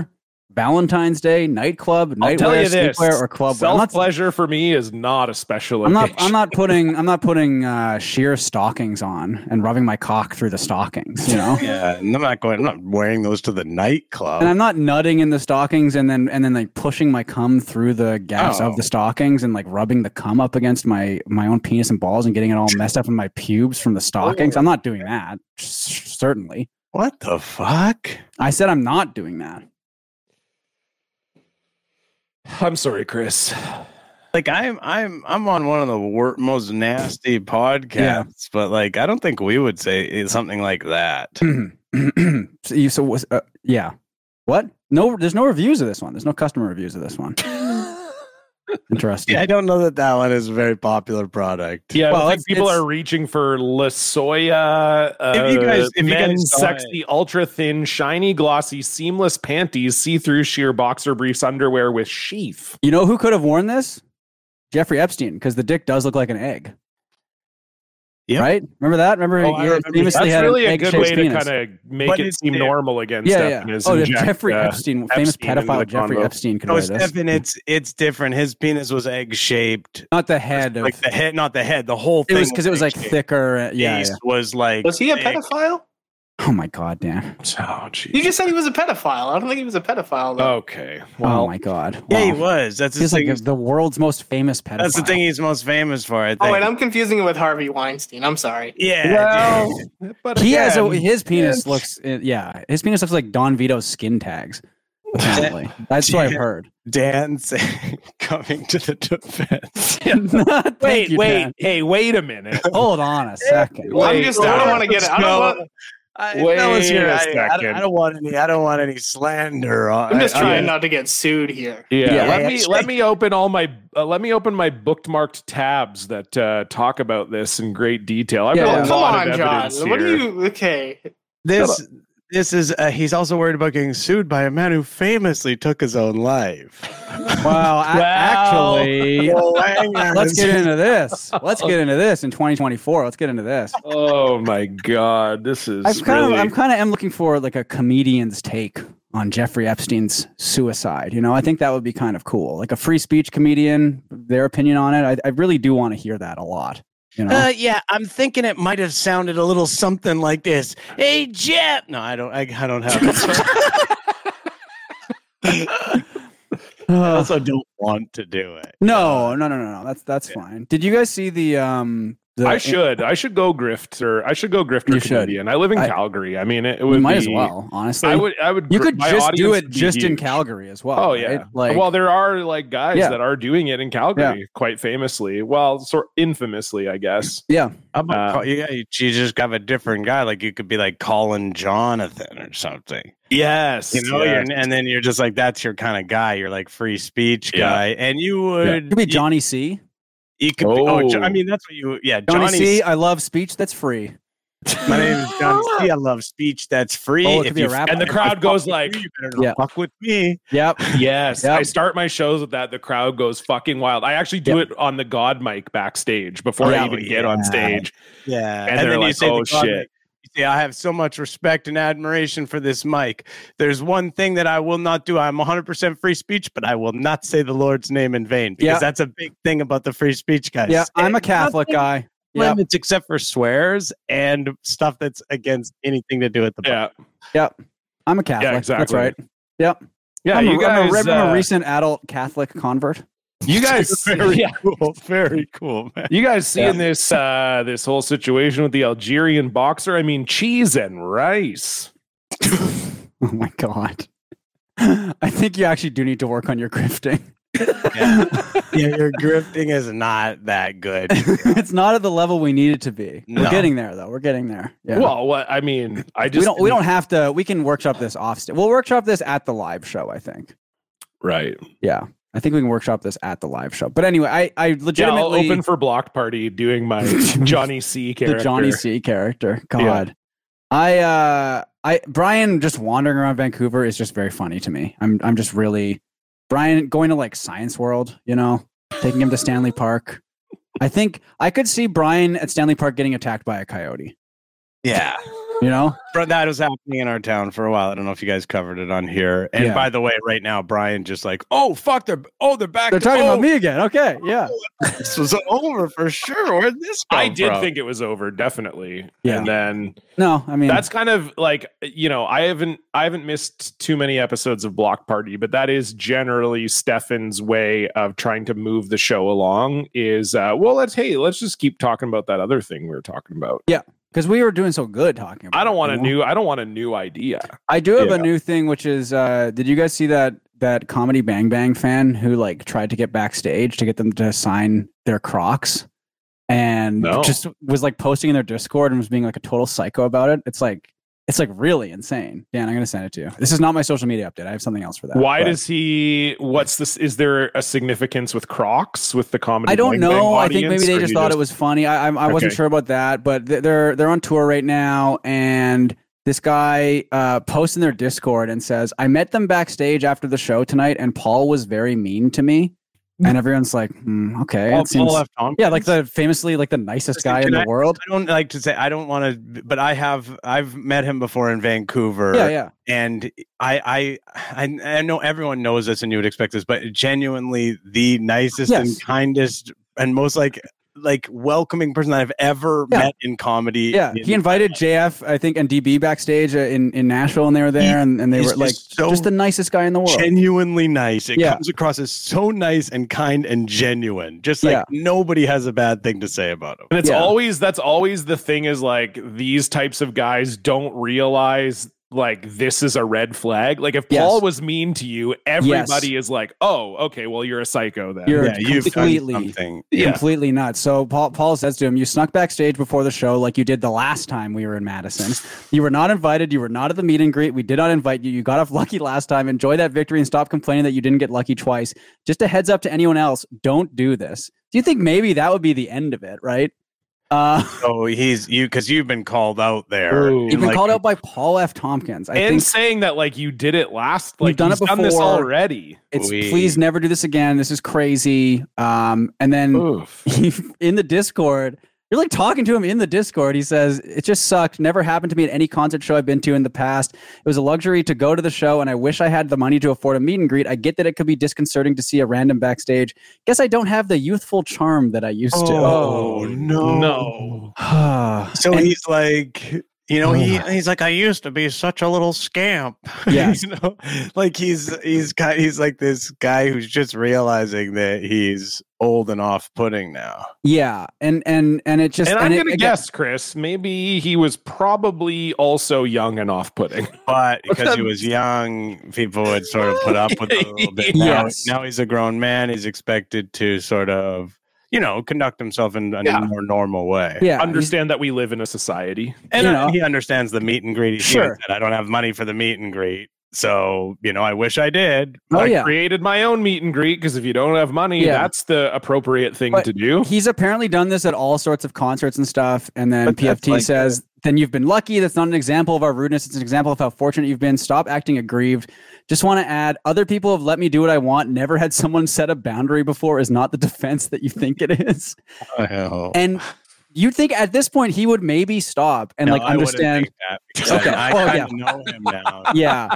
B: Valentine's Day, nightclub,
A: I'll tell you
B: nightwear,
A: this:
B: sleepwear, or club wear. I'm
A: self
B: not,
A: pleasure for me is not a special.
B: I'm not.
A: occasion.
B: I'm not putting. I'm not putting uh, sheer stockings on and rubbing my cock through the stockings. You know.
C: Yeah, and I'm not going. I'm not wearing those to the nightclub.
B: And I'm not nutting in the stockings and then and then like pushing my cum through the gaps
C: Oh.
B: of the stockings and like rubbing the cum up against my my own penis and balls and getting it all messed up in my pubes from the stockings. I'm not doing that. c- Certainly.
C: What the fuck?
B: I said I'm not doing that.
A: I'm sorry, Chris.
C: Like I'm, I'm, I'm on one of the wor- most nasty podcasts,
B: Yeah.
C: but like I don't think we would say something like that.
B: so you so was uh, yeah. What? No, there's no reviews of this one. There's no customer reviews of this one. Interesting.
C: Yeah, I don't know that that one is a very popular product.
A: Yeah,
B: Well,
A: I think
B: it's-
A: people
B: it's-
A: are reaching for La Soya, uh,
C: If you guys- if you guys
A: men's
C: saw
A: sexy, ultra thin, shiny, glossy, seamless panties, see-through sheer boxer briefs, underwear with sheath.
B: You know who could have worn this? Jeffrey Epstein, because the dick does look like an egg.
C: Yep.
B: Right? Remember that? Remember
C: Oh, I
B: he
C: remember
B: famously
A: That's
B: had
A: really
B: an
A: a good
B: egg-shaped
A: way to
B: penis.
A: kind of make
C: But
A: it
C: it's-
A: seem
C: yeah.
A: normal again.
B: Yeah,
A: Stefan,
B: yeah.
A: is
B: Oh,
A: inject,
B: Jeffrey
A: uh,
B: Epstein, famous
A: Epstein into
B: pedophile
A: the
B: Jeffrey
A: convo.
B: Epstein could
C: No,
B: wear this.
C: Stefan, it's it's different. His penis was egg shaped,
B: Not the head of
C: like the head, not the head. The whole
B: it
C: thing
B: was because it was like
C: egg-shaped.
B: thicker. uh, Yeah,
C: Base
B: yeah.
C: was like.
E: Was he a
C: egg.
E: pedophile?
B: Oh my god, Dan.
A: Oh, geez.
E: You just said he was a pedophile. I don't think he was a pedophile though.
A: Okay.
B: oh
A: Well,
B: my god.
C: Yeah, he
B: Wow.
C: was. That's the
B: He's like
C: thing.
B: the world's most famous pedophile.
C: That's the thing he's most famous for. I think.
E: Oh wait, I'm confusing it with Harvey Weinstein. I'm sorry.
C: yeah.
A: well, but
B: He has a,
A: again,
B: his penis
A: yes.
B: looks uh, yeah his penis looks like Don Vito's skin tags. Apparently, that's what I've
C: Yeah.
B: heard.
C: Dan saying, coming to the defense.
B: Thank
A: Wait,
B: you,
A: wait,
B: Dan.
A: hey, wait a minute.
B: Hold on a second.
A: Wait,
E: I'm just. I don't want to get it. I don't want,
C: I,
A: Wait
C: fellas here,
A: a
C: I, I, don't,
A: second.
C: I don't want any. I don't want any slander.
E: I'm just
C: I- I-
E: trying not to get sued here.
A: Yeah,
B: Yeah,
A: let me
C: actually-
A: let me open all my uh, let me open my bookmarked tabs that uh, talk about this in great detail. I've
B: Yeah,
A: got
B: yeah.
A: a
E: Come
A: lot
E: on,
A: of
E: John.
A: evidence
E: What
A: here.
E: do you? Okay.
C: This this is. Uh, he's also worried about getting sued by a man who famously took his own life.
B: Well, a- actually,
C: Well, hang on.
B: let's get into this. Let's get into this in twenty twenty-four. Let's get into this.
A: Oh my god, this is
B: I'm kind
A: really
B: of, I'm kind of am looking for like a comedian's take on Jeffrey Epstein's suicide. You know, I think that would be kind of cool. Like a free speech comedian, their opinion on it. I, I really do want to hear that a lot. You know,
C: Uh, yeah, I'm thinking it might have sounded a little something like this. Hey, Jeff. No, I don't. I, I don't have it. I also don't want to do it.
B: no, no, no, no, no. That's that's
C: Yeah.
B: fine. Did you guys see the um? The,
A: I should I should go grifter. I should go grifter
B: You should.
A: comedian. I live in
B: I-
A: Calgary. I mean, it, it
B: You
A: would
B: might
A: be,
B: as well. Honestly,
A: I would. I would.
B: You
A: gr-
B: could
A: my
B: just do
A: audience
B: it
A: would be
B: just in
A: huge.
B: Calgary as well.
A: Oh
B: right?
A: yeah.
B: Like
A: well, there are like guys
B: Yeah.
A: that are doing it in Calgary, quite famously. Well, sort infamously, I guess.
B: yeah.
C: How about
A: Uh,
C: call, yeah, you you just have a different guy. Like you could be like Colin Jonathan or something.
A: Yes.
C: You know,
A: yes.
C: you're, and then you're just like that's your kind of guy. You're like free speech
A: Yeah.
C: guy, and you would
B: It could be Johnny C.
C: You, you could. Be, oh, Jo-
A: Oh.
C: I mean that's what you. Yeah,
B: Johnny,
C: Johnny.
B: C. I love speech that's free.
C: My name is Johnny C. I love speech that's free.
B: Oh, it could
C: If
B: be a
C: you-
B: rap
A: and the
B: line.
A: crowd
C: if I
A: goes
C: fuck with
A: like,
C: you, you better not
B: Yeah.
C: fuck with me.
B: Yep.
A: yes.
B: Yep.
A: I start my shows with that. The crowd goes fucking wild. I actually do
B: Yep.
A: it on the God mic backstage before
B: Yeah.
A: I even get on
C: Yeah.
A: stage.
C: Yeah,
A: And they're like,
C: the
A: "Oh,
C: comment,
A: shit."
C: You say, I have so much respect and admiration for this mic. There's one thing that I will not do. I'm one hundred percent free speech, but I will not say the Lord's name in vain because
B: Yeah.
C: that's a big thing about the free speech guys.
B: Yeah. I'm a
C: And
B: Catholic
C: nothing
B: guy. Yep.
C: Limits except for swears and stuff that's against anything to do with the Bible.
A: Yeah.
B: I'm a Catholic. That's
A: exactly.
B: right. Yep.
A: Yeah.
B: I'm,
A: you
B: a,
A: guys.
B: I'm, a, I'm a
A: uh,
B: recent adult Catholic convert.
A: you guys.
C: Very
A: yeah.
C: cool. Very cool, man.
A: You guys seeing this uh this whole situation with the Algerian boxer? I mean, cheese and rice.
B: Oh my god. I think you actually do need to work on your grifting.
C: Yeah. yeah, your grifting is not that good.
B: It's not at the level we need it to be.
C: No.
B: We're getting there though. We're getting there. Yeah.
A: Well, what I mean, I just
B: we don't we don't have to we can workshop this off st- we'll workshop this at the live show, I think.
A: right.
B: Yeah. I think we can workshop this at the live show. But anyway, I, I
A: Yeah, I'll
B: legitimately
A: open for Blocked Party doing my Johnny C character.
B: the Johnny C character. God. I uh I Brian just wandering around Vancouver is just very funny to me. I'm I'm just really Brian going to like Science World, you know, taking him to Stanley Park. I think I could see Brian at Stanley Park getting attacked by a coyote.
C: Yeah.
B: You know,
C: But that was happening in our town for a while. I don't know if you guys covered it on here. And
B: Yeah.
C: by the way, right now, Brian just like, oh fuck, they're oh they're back.
B: they're talking
C: oh,
B: about me again. Okay, yeah,
C: This was over for sure. Where'd this come
A: I did
C: from?
A: think it was over, definitely.
B: Yeah.
A: And then
B: no, I mean
A: that's kind of like, you know, I haven't I haven't missed too many episodes of Block Party, but that is generally Stefan's way of trying to move the show along. Is uh, well, let's hey, let's just keep talking about that other thing we were talking about.
B: because we were doing so good talking about
A: I don't
B: it,
A: want
B: you
A: a
B: know?
A: new I don't want a new idea.
B: I do have
A: Yeah.
B: a new thing, which is, uh, did you guys see that that Comedy Bang Bang fan who like tried to get backstage to get them to sign their Crocs, and
A: No.
B: just was like posting in their Discord and was being like a total psycho about it? It's like it's like really insane. Dan, I'm gonna send it to you. This is not my social media update. I have something else for that.
A: Why
B: but-
A: does he? What's this? Is there a significance with Crocs with the comedy?
B: I don't
A: Bang Bang
B: know. I think
A: audience,
B: maybe they
A: or
B: just
A: he
B: thought it was funny. I I, I wasn't
A: Okay.
B: sure about that, but th- they're they're on tour right now, and this guy uh, posts in their Discord and says, "I met them backstage after the show tonight, and Paul was very mean to me." And everyone's like, hmm, "Okay,
C: Paul,
B: it seems
C: Paul F. Tompkins?
B: yeah, like the famously like the nicest
C: Listen,
B: guy in
C: can
B: the
C: I-
B: world."
C: I don't like to say I don't want to, but I have I've met him before in Vancouver.
B: Yeah, yeah,
C: And I, I I I know everyone knows this, and you would expect this, but genuinely the nicest
B: Yes.
C: and kindest and most like like welcoming person that I've ever
B: Yeah.
C: met in comedy.
B: yeah.
C: In-
B: He invited J F, I think, and D B backstage uh, in in Nashville, and they were there, and, and they
C: he's
B: were like
C: just so
B: just the nicest guy in the world.
C: genuinely nice. It
B: Yeah.
C: comes across as so nice and kind and genuine. Just like
B: Yeah.
C: nobody has a bad thing to say about him.
A: And it's
B: Yeah.
A: always that's always the thing is like these types of guys don't realize like this is a red flag. Like if
B: Yes.
A: Paul was mean to you, everybody is like, oh, okay, well you're a psycho then.
B: You're
C: Yeah, you've done
B: completely
C: something.
A: Yeah.
B: completely nuts. So Paul Paul says to him, "You snuck backstage before the show like you did the last time we were in Madison. You were not invited. You were not at the meet and greet. We did not invite you. You got off lucky last time. Enjoy that victory and stop complaining that you didn't get lucky twice. Just a heads up to anyone else, don't do this." Do you think maybe that would be the end of it, right? Uh,
C: So he's you because you've been called out there.
A: Ooh.
B: you've
C: And,
B: been
C: like,
B: called out by Paul F. Tompkins. I
A: and
B: think
A: saying that like you did it last,
B: You've
A: like
B: done
A: he's
B: it
A: done this
B: before.
A: already.
B: it's
C: we-
B: please never do this again. This is crazy. Um, and then
A: Oof.
B: in the Discord, you're like talking to him in the Discord. He says, "It just sucked. Never happened to me at any concert show I've been to in the past. It was a luxury to go to the show, and I wish I had the money to afford a meet and greet. I get that it could be disconcerting to see a random backstage. Guess I don't have the youthful charm that I used
C: Oh, no.
A: no.
B: to."
C: So
B: And-
C: he's like, you know, he he's like, I used to be such a little scamp.
B: Yeah.
C: you know, like he's he's got he's like this guy who's just realizing that he's old and off-putting now.
B: yeah, and and and it just
A: And I'm
B: it-
A: gonna
B: again-
A: guess, Chris, maybe he was probably also young and off-putting.
C: But because he was young, people would sort of put up with it a little bit. Now,
B: Yes.
C: now he's a grown man. He's expected to sort of, you know, conduct himself in, in
A: Yeah.
C: a more normal way.
B: Yeah, he's-
A: Understand that we live in a society.
C: And
B: you
C: uh,
B: know.
C: he understands the meet and greet. He's
B: Sure.
C: even said, I don't have money for the meet and greet. So, you know, I wish I did.
B: Oh
A: I
B: yeah.
A: created my own meet and greet because if you don't have money,
B: Yeah.
A: that's the appropriate thing
B: But
A: to do.
B: He's apparently done this at all sorts of concerts and stuff. And then
C: But
B: P F T
C: that's like
B: says, then you've been lucky. That's not an example of our rudeness. It's an example of how fortunate you've been. Stop acting aggrieved. Just want to add, other people have let me do what I want. Never had someone set a boundary before is not the defense that you think it is.
C: Oh.
B: And you'd think at this point he would maybe stop and
C: No,
B: like
C: I wouldn't
B: understand.
C: think that because
B: Okay.
C: I, I
B: Well,
C: kind
B: yeah.
C: of know him now.
B: Yeah.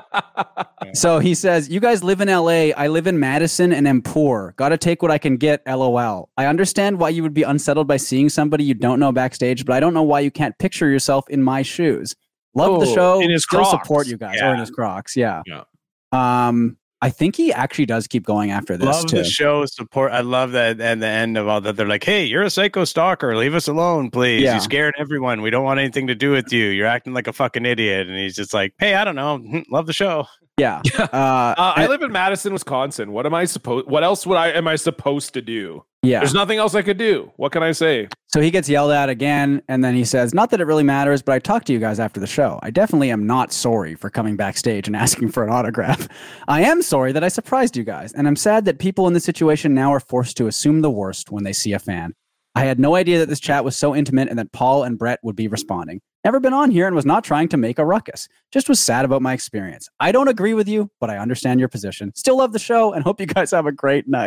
B: So he says, "You guys live in L A. I live in Madison and am poor. Got to take what I can get. L O L. I understand why you would be unsettled by seeing somebody you don't know backstage, but I don't know why you can't picture yourself in my shoes. Love the
A: Oh,
B: show.
A: in his
B: Still
A: Crocs.
B: support you guys. Or in
C: Yeah.
B: his Crocs. Yeah.
A: Yeah.
B: Um, I think he actually does keep going after this
C: Love
B: too.
C: the show support. I love that and the end of all that. They're like, hey, you're a psycho stalker. Leave us alone, please.
B: Yeah.
C: You scared everyone. We don't want anything to do with you. You're acting like a fucking idiot. And he's just like, hey, I don't know. Love the show.
B: Yeah. Uh,
A: Uh, I
B: and-
A: live in Madison, Wisconsin. What am I supposed? What else would I am I supposed to do?
B: yeah.
A: There's nothing else I could do. What can I say?
B: So he gets yelled at again, and then he says, "Not that it really matters, but I talked to you guys after the show. I definitely am not sorry for coming backstage and asking for an autograph. I am sorry that I surprised you guys, and I'm sad that people in this situation now are forced to assume the worst when they see a fan. I had no idea that this chat was so intimate and that Paul and Brett would be responding. Never been on here and was not trying to make a ruckus. Just was sad about my experience. I don't agree with you, but I understand your position. Still love the show and hope you guys have a great night."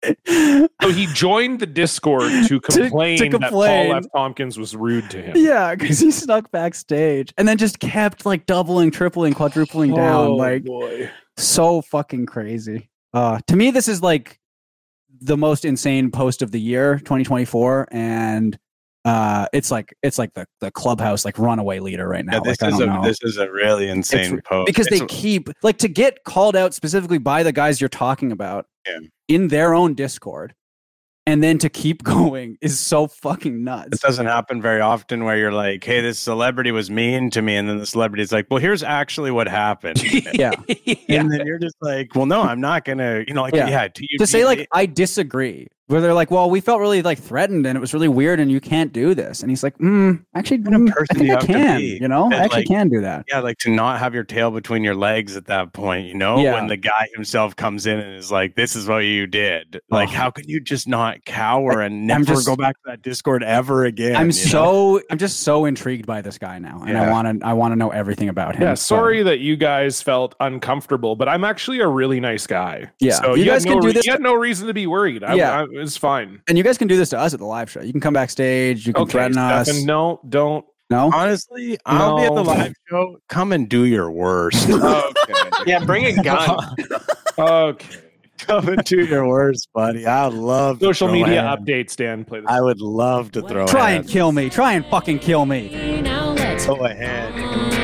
A: So he joined the Discord to complain,
B: to
A: that
B: complain.
A: Paul F. Tompkins was rude to him.
B: Yeah, because he snuck backstage and then just kept like doubling, tripling, quadrupling down.
A: Oh,
B: Like,
A: boy.
B: so fucking crazy. Uh, to me, this is like the most insane post of the year, twenty twenty-four, and uh, it's like it's like the the Clubhouse like runaway leader right now.
C: Yeah, this
B: like, I
C: is
B: don't
C: a
B: know.
C: this is a really insane
B: It's-
C: post
B: because they
C: It's-
B: keep like to get called out specifically by the guys you're talking about
C: Yeah.
B: in their own Discord, and then to keep going is so fucking
C: It
B: nuts.
C: doesn't happen very often where you're like, hey, this celebrity was mean to me. And then the celebrity's like, well, here's actually what happened.
B: Yeah,
C: And then you're just like, well, no, I'm not going to, you know, like,
B: Yeah.
C: yeah. to, you,
B: to say
C: you-
B: like I disagree, where they're like, well, we felt really like threatened and it was really weird and you can't do this, and he's like, mm, actually,
C: What kind of
B: mm,
C: person
B: I
C: do
B: think
C: you
B: I
C: have to
B: can,
C: be?
B: you know,
C: And,
B: I actually
C: like,
B: can do that.
C: yeah, like to not have your tail between your legs at that point, you know,
B: Yeah.
C: when the guy himself comes in and is like, this is what you did. Like,
B: Oh.
C: how can you just not cower and never
B: just-
C: go back to that Discord ever again?
B: I'm
C: you know?
B: so I'm just so intrigued by this guy now, and I
C: Yeah.
B: want to I want to know everything about him.
A: Yeah,
B: So,
A: sorry that you guys felt uncomfortable, but I'm actually a really nice guy.
B: Yeah.
A: so
B: You
A: you,
B: guys
A: had no
B: can do
A: re-
B: this-
A: You had no reason to be worried. I,
B: Yeah.
A: I, it's fine.
B: and you guys can do this to us at the live show. You can come backstage. You can
A: Okay,
B: threaten us.
A: Stefan, no, don't.
B: No,
C: Honestly, I'll be at the
A: No.
C: live show. Come and do your worst.
A: Okay.
E: Yeah, bring a gun.
A: Okay.
C: Come and do your worst, buddy. I'd love to
A: Social
C: throw
A: media
C: hands.
A: updates, Dan. Play this.
C: I would love to throw
B: try and
C: hands.
B: kill me. Try and fucking kill me.
F: Now let's
C: Go ahead.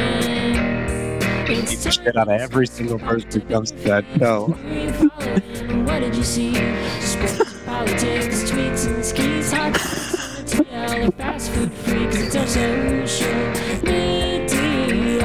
C: Beat the shit out of every single person who comes to that show.
F: What did you see? Sports, politics, tweets, and skis. Hot T L, fast food freaks. It's our social media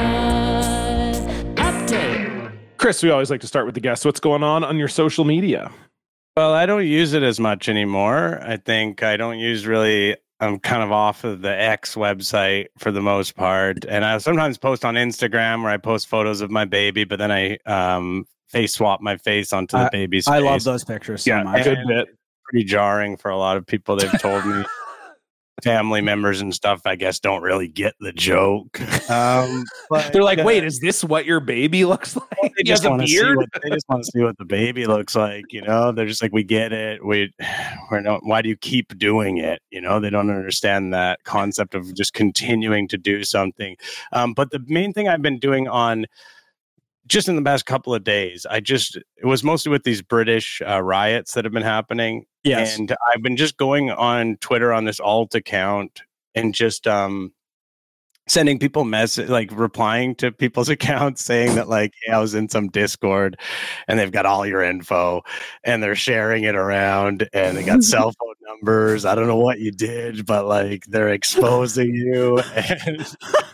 F: update.
A: Chris, we always like to start with the guests. What's going on on your social media?
C: Well, I don't use it as much anymore. I think I don't use really. I'm kind of off of the X website for the most part, and I sometimes post on Instagram where I post photos of my baby, but then I um, face swap my face onto the baby's
B: I
C: face.
B: love those pictures so
A: Yeah,
B: much.
A: good
C: And-
A: bit.
C: Pretty jarring for a lot of people. They've told me family members and stuff, I guess, don't really get the joke. Um, but,
A: They're like,
C: uh,
A: wait, is this what your baby looks like?
C: they
A: He
C: just
A: has a
C: want to see
A: beard?
C: what they just want to see what the baby looks like. You know, they're just like, we get it. We, we're not. Why do you keep doing it? You know, they don't understand that concept of just continuing to do something. Um, but the main thing I've been doing on just in the past couple of days, I just it was mostly with these British uh, riots that have been happening.
B: Yes.
C: And I've been just going on Twitter on this alt account and just um sending people message like replying to people's accounts saying that like, hey, I was in some Discord and they've got all your info and they're sharing it around and they got cell phone numbers. I don't know what you did, but like they're exposing you and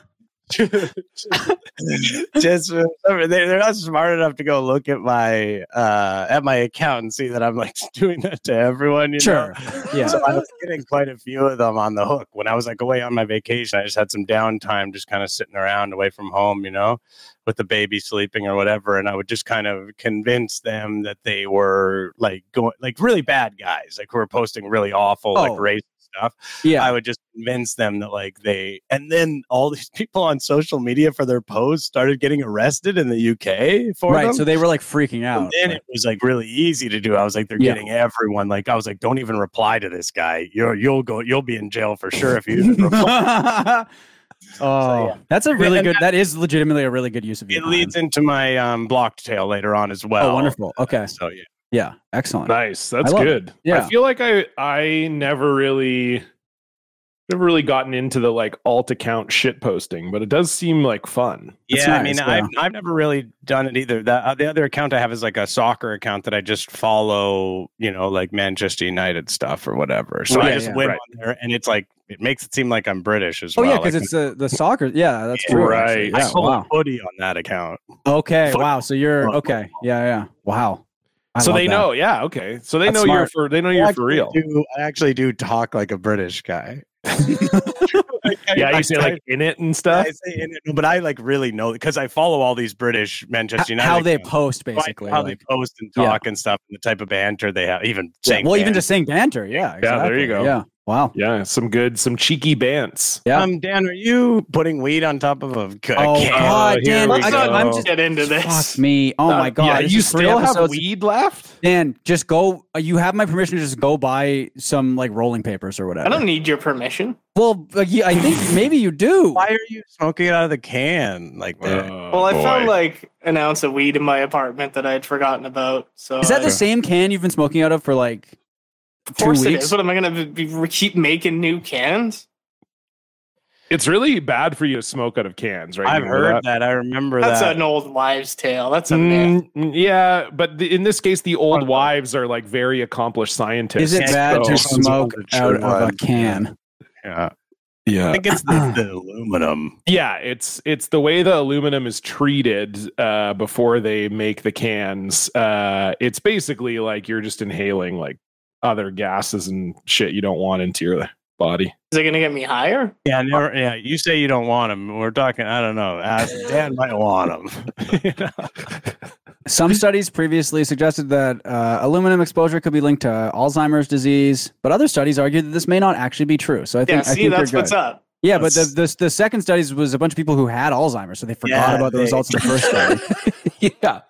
C: just uh, they- they're not smart enough to go look at my uh at my account and see that I'm like doing that to everyone, you
B: Sure.
C: know?
B: Yeah.
C: So I was getting quite a few of them on the hook. When I was like away on my vacation, I just had some downtime, just kind of sitting around away from home, you know, with the baby sleeping or whatever. And I would just kind of convince them that they were like going like really bad guys, like who were posting really awful, like
B: Oh.
C: racist stuff.
B: Yeah.
C: I would just convince them that like they, and then all these people on social media for their posts started getting arrested in the U K for
B: right.
C: them.
B: So they were like freaking out.
C: And then it was like really easy to do. I was like, they're
B: Yeah.
C: getting everyone. Like I was like, don't even reply to this guy. You're you'll go. You'll be in jail for sure if you even reply.
B: Oh,
C: yeah.
B: that's a really
C: And
B: good. That is legitimately a really good use of your
C: It
B: time.
C: leads into my um, blocked tail later on as well.
B: Oh, wonderful. Okay.
C: So yeah,
B: Yeah, excellent.
A: Nice. That's
B: I love
A: good.
B: it. Yeah.
A: I feel like I I never really never really gotten into the like alt account shit posting, but it does seem like fun.
B: That's
C: yeah. I
B: nice,
C: mean,
B: yeah.
C: I've I've never really done it either. That uh, the other account I have is like a soccer account that I just follow. You know, like Manchester United stuff or whatever. So
B: Right,
C: I just
B: yeah,
C: went
A: right.
C: on there, and it's like it makes it seem like I'm British as
B: Oh
C: well.
B: yeah, because
C: like,
B: it's the the soccer. Yeah, that's
C: Yeah,
B: true.
A: right.
B: actually.
C: I
B: Yeah,
C: sold
B: wow.
C: a hoodie on that account.
B: Okay.
C: Football.
B: Wow. So you're
C: Football.
B: okay. Yeah. Yeah. Wow. I
A: so
B: love
A: they
B: that.
A: know, yeah, okay. So they
B: That's
A: know
B: smart.
A: you're for they know
C: I
A: you're for
C: actually
A: real.
C: Do, I actually do talk like a British guy. Like, I-
A: Yeah,
C: I-
A: you say
C: I-
A: like in it and stuff.
C: I say in it, but I like really know because I follow all these British Manchester United.
B: how they
C: accounts.
B: post
C: So I know
B: basically.
C: how
B: like-
C: they post and
B: Yeah.
C: talk and stuff, and the type of banter they have. Even
B: Yeah,
C: saying,
B: well, even
C: banter.
B: just saying banter. Yeah.
A: Yeah, there you
B: exactly.
A: go.
B: Yeah. Wow.
A: Yeah, some good, some cheeky bants.
B: Yeah.
C: Um, Dan, are you putting weed on top of a c-
B: Oh,
C: can?
B: God,
A: here
B: Dan.
A: we
B: I thought,
A: go.
B: I'm just
E: Get into this.
B: fuck me. Oh my god.
A: Yeah,
B: this
A: you
B: is three
A: still have
B: episodes.
A: weed left?
B: Dan, just go. uh, You have my permission to just go buy some like rolling papers or whatever.
E: I don't need your permission.
B: Well, like, yeah, I think maybe you do.
C: Why are you smoking it out of the can like that?
A: Oh,
E: Well, I
A: boy.
E: found like an ounce of weed in my apartment that I had forgotten about. So
B: Is that
E: I-
B: the same can you've been smoking out of for like
E: Of
B: two
E: course it
B: weeks?
E: is. What am I gonna be, be keep making new cans?
A: It's really bad for you to smoke out of cans, right?
C: I've
A: You know
C: heard that. I remember
E: That's
C: that.
E: an old wives' tale. That's a myth.
A: Mm, yeah, but the, in this case, the old wives are like very accomplished scientists.
B: Is it
C: Yeah,
B: bad
A: so-
B: to
C: sounds
B: smoke
C: like a
B: out
C: true
B: of a
C: one.
B: can?
C: Yeah. I
A: Yeah,
C: think it's the, the aluminum.
A: yeah. It's it's the way the aluminum is treated uh, before they make the cans. Uh, it's basically like you're just inhaling like other gases and shit you don't want into your body.
E: Is it gonna get me higher?
C: Yeah, never. Yeah, you say you don't want them. We're talking. I don't know. Uh, Dan might want them.
B: Some studies previously suggested that uh, aluminum exposure could be linked to Alzheimer's disease, but other studies argue that this may not actually be true. So I think
E: Yeah,
B: I
E: see,
B: think
E: that's
B: you're
E: what's
B: good.
E: up.
B: Yeah, but the,
C: That's-
B: the the second studies was a bunch of people who had Alzheimer's, so they forgot
C: Yeah,
B: about the
C: they-
B: results of the first study.
A: yeah.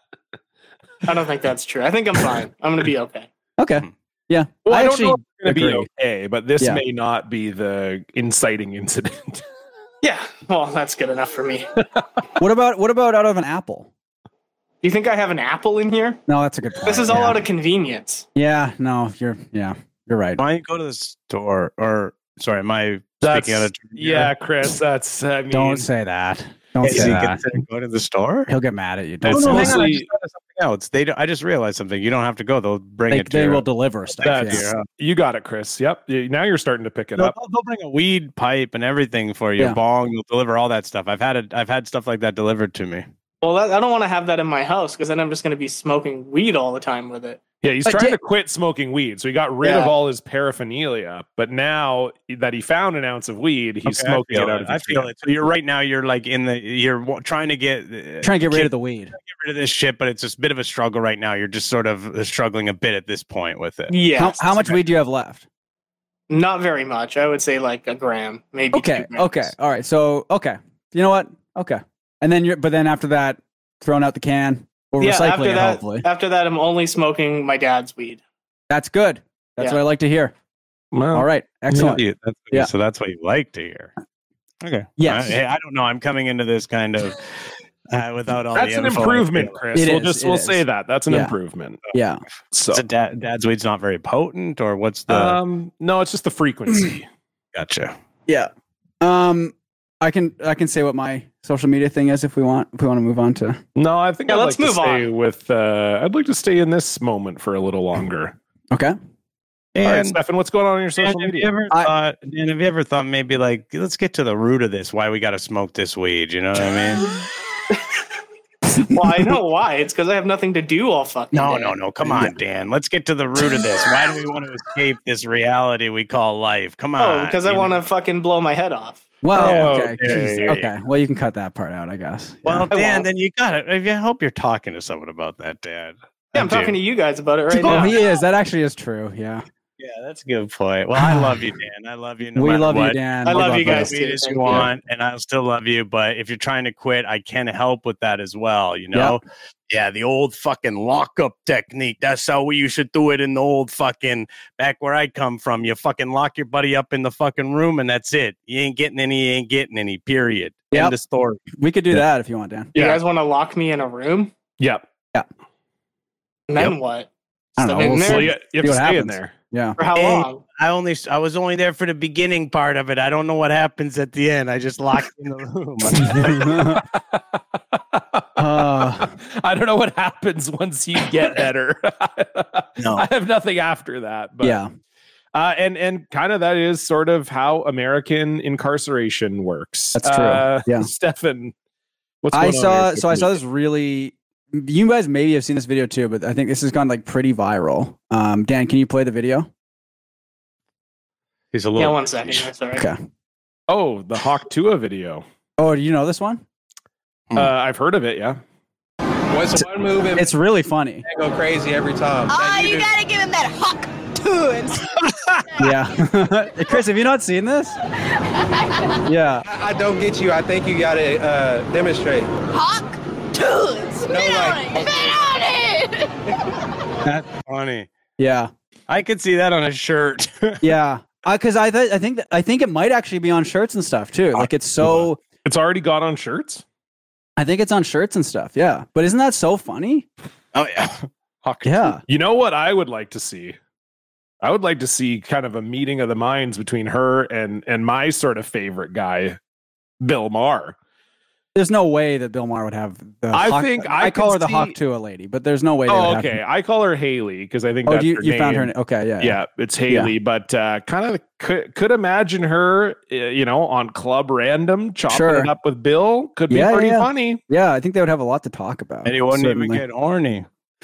E: I don't think that's true. I think I'm fine. I'm gonna be okay.
B: Okay. Yeah.
A: Well, I,
B: I
A: don't
B: actually
A: know if it's going to be
B: agree.
A: okay, but this
B: Yeah.
A: may not be the inciting incident.
E: Yeah, well, that's good enough for me.
B: What about what about out of an apple?
E: Do you think I have an apple in here?
B: No, that's a good point.
E: This is all
B: yeah.
E: out of convenience.
B: Yeah, no, you're yeah, you're right.
C: Why don't you go to the store? Or sorry, am I
A: That's,
C: speaking out of
A: yeah, Chris. That's I mean,
B: Don't say that. Don't
C: Is
B: say
C: he
B: that.
C: considering going to the store?
B: He'll get mad at you.
C: No,
B: Don't
A: It's
B: say
C: no,
B: that.
C: hang on, I
A: mostly-
C: just thought of something else. They, don't- I just realized something. You don't have to go. They'll bring
B: They,
C: it to
B: they
C: your
B: will deliver stuff.
A: That's
B: yeah.
A: you got it, Chris. Yep. Yeah, now you're starting to pick it
C: No,
A: up.
C: they'll, they'll bring a weed pipe and everything for you.
B: Yeah.
C: Bong, they'll deliver all that stuff. I've had it. I've had stuff like that delivered to me.
E: Well, that, I don't want to have that in my house because then I'm just going to be smoking weed all the time with it.
A: Yeah, he's
B: But
A: trying
B: di-
A: to quit smoking weed, so he got rid
E: Yeah.
A: of all his paraphernalia. But now that he found an ounce of weed, he's
C: Okay,
A: smoking
C: I
A: it
C: feel
A: out of
C: I
A: his
C: feel
A: can.
C: it. So you're right now. You're like in the. You're wa- trying to get uh,
B: Trying to get rid
C: kid-
B: of the weed.
C: get rid of this shit, but it's a bit of a struggle right now. You're just sort of uh, struggling a bit at this point with it.
E: Yeah.
B: How, how much weed do you have left?
E: Not very much. I would say like a gram, maybe.
B: Okay.
E: two grams.
B: Okay. All right. So okay. You know what? Okay. And then you're but then after that, throwing out the can or
E: Yeah.
B: recycling
E: After
B: it,
E: that,
B: hopefully.
E: after that, I'm only smoking my dad's weed.
B: That's good. That's
E: Yeah.
B: what I like to hear.
A: Well,
B: All right. Excellent.
C: Yeah, that's,
B: Yeah.
C: So that's what you like to hear. Okay.
B: Yes.
C: I, hey, I don't know. I'm coming into this kind of uh, without all
A: that's
C: the
A: an
C: info.
A: improvement, Chris.
B: It
A: we'll
B: is,
A: just
B: it
A: we'll
B: is.
A: say that. That's an
B: Yeah.
A: improvement.
B: Yeah.
A: So
C: So dad, dad's weed's not very potent, or what's the?
A: um no, it's just the frequency.
C: gotcha.
B: Yeah. Um I can I can say what my social media thing is if we want if we want to move on to
A: No, I think
E: Yeah,
A: I'd
E: let's
A: like
E: move
A: to stay
E: on.
A: with uh I'd like to stay in this moment for a little longer.
B: Okay.
A: All right,
C: And
A: Stefan, what's going on on your
C: Dan,
A: social
C: have you
A: media?
C: ever
B: I-
C: thought? Dan, have you ever thought maybe like let's get to the root of this? Why we got to smoke this weed? You know what I mean?
E: Well, I know why. It's because I have nothing to do all fucking
C: No,
E: day.
C: no, no. Come on, Dan. Let's get to the root of this. Why do we want to escape this reality we call life? Come on.
E: Oh, because I
C: you
E: want
C: know?
E: to fucking blow my head off.
B: Well,
A: Oh,
B: okay.
A: okay.
B: Okay. Well, you can cut that part out, I guess.
C: Well,
E: I
C: Dan,
E: won't.
C: then you got it. I hope you're talking to someone about that, Dad.
E: Yeah, I'm
C: I do.
E: talking to you guys about it right
B: Oh,
E: now.
B: he is. That actually is true. Yeah.
C: Yeah, that's a good point. Well, I love you, Dan. I love you. No
B: we
C: matter
B: love
C: what.
B: you, Dan.
E: I
B: We
E: love you guys.
C: As sweet
E: too.
C: as
E: Thank
C: you
E: you.
C: want, and I'll still love you. But if you're trying to quit, I can help with that as well. You know, yeah, the old fucking lockup technique. That's how we you should do it in the old fucking back where I come from. You fucking lock your buddy up in the fucking room, and that's it. You ain't getting any. You ain't getting any. Period.
B: Yep.
C: End of story.
B: We could do that if you want, Dan.
E: You
A: Yeah.
E: guys want to lock me in a room?
A: Yep.
E: And then
C: Yep.
E: what?
B: I don't
E: Sit
B: know,
E: in
B: we'll
E: there?
A: Well, you, you have
B: See
A: to
B: what
A: stay in
B: happens.
A: there.
B: Yeah.
E: For how
C: Hey.
E: long?
C: I only I was only there for the beginning part of it. I don't know what happens at the end. I just locked in the room.
B: Uh,
A: I don't know what happens once you get better.
C: No.
A: I have nothing after that. But,
B: yeah.
A: uh, and and kind of that is sort of how American incarceration works.
B: That's true.
A: Uh,
B: Yeah.
A: Stefan, what's
B: I
A: going on
B: saw
A: here?
B: so I saw this really you guys maybe have seen this video too, but I think this has gone like pretty viral. Um, Dan, can you play the video?
C: He's a
E: Yeah,
C: little.
E: one second. That's all right.
B: Okay.
A: Oh, the Hawk Tua video.
B: Oh, do you know this one?
C: Hmm.
A: Uh, I've heard of it. Yeah.
G: What's one move and
B: It's really funny.
G: go crazy every time?
H: Oh,
G: That
H: you
G: do.
H: gotta give him that hawk
G: tunes.
B: Yeah. Chris, have you not seen this? Yeah.
H: I, I don't get you. I think you gotta uh, demonstrate.
G: Hawk tunes. Spit
H: No,
G: on
H: like-
G: it. Spit on it.
C: That's funny.
B: Yeah.
C: I could see that on a shirt.
B: Yeah. Because I, th- I think that, I think it might actually be on shirts and stuff too. Like it's so.
A: It's already got on shirts.
B: I think it's on shirts and stuff. Yeah. But isn't that so funny?
C: Oh yeah. Hawk
B: Yeah.
A: You know what I would like to see? I would like to see kind of a meeting of the minds between her and and my sort of favorite guy, Bill Maher.
B: There's no way that Bill Maher would have the.
A: I
B: Hawk-
A: think I
B: I call
A: could
B: her the
A: see-
B: Hawk Tua lady, but there's no way. they
A: Oh,
B: would have
A: okay.
B: him.
A: I call her Haley because I think
B: Oh,
A: that's
B: you
A: her
B: you found her.
A: name.
B: na- Okay. Yeah.
A: Yeah, it's Haley, but uh, kind of could, could imagine her, uh, you know, on Club Random chopping
B: Sure.
A: it up with Bill. Could be
B: Yeah,
A: pretty
B: yeah.
A: funny.
B: Yeah. I think they would have a lot to talk about.
C: And he wouldn't
B: Certainly.
C: even get horny.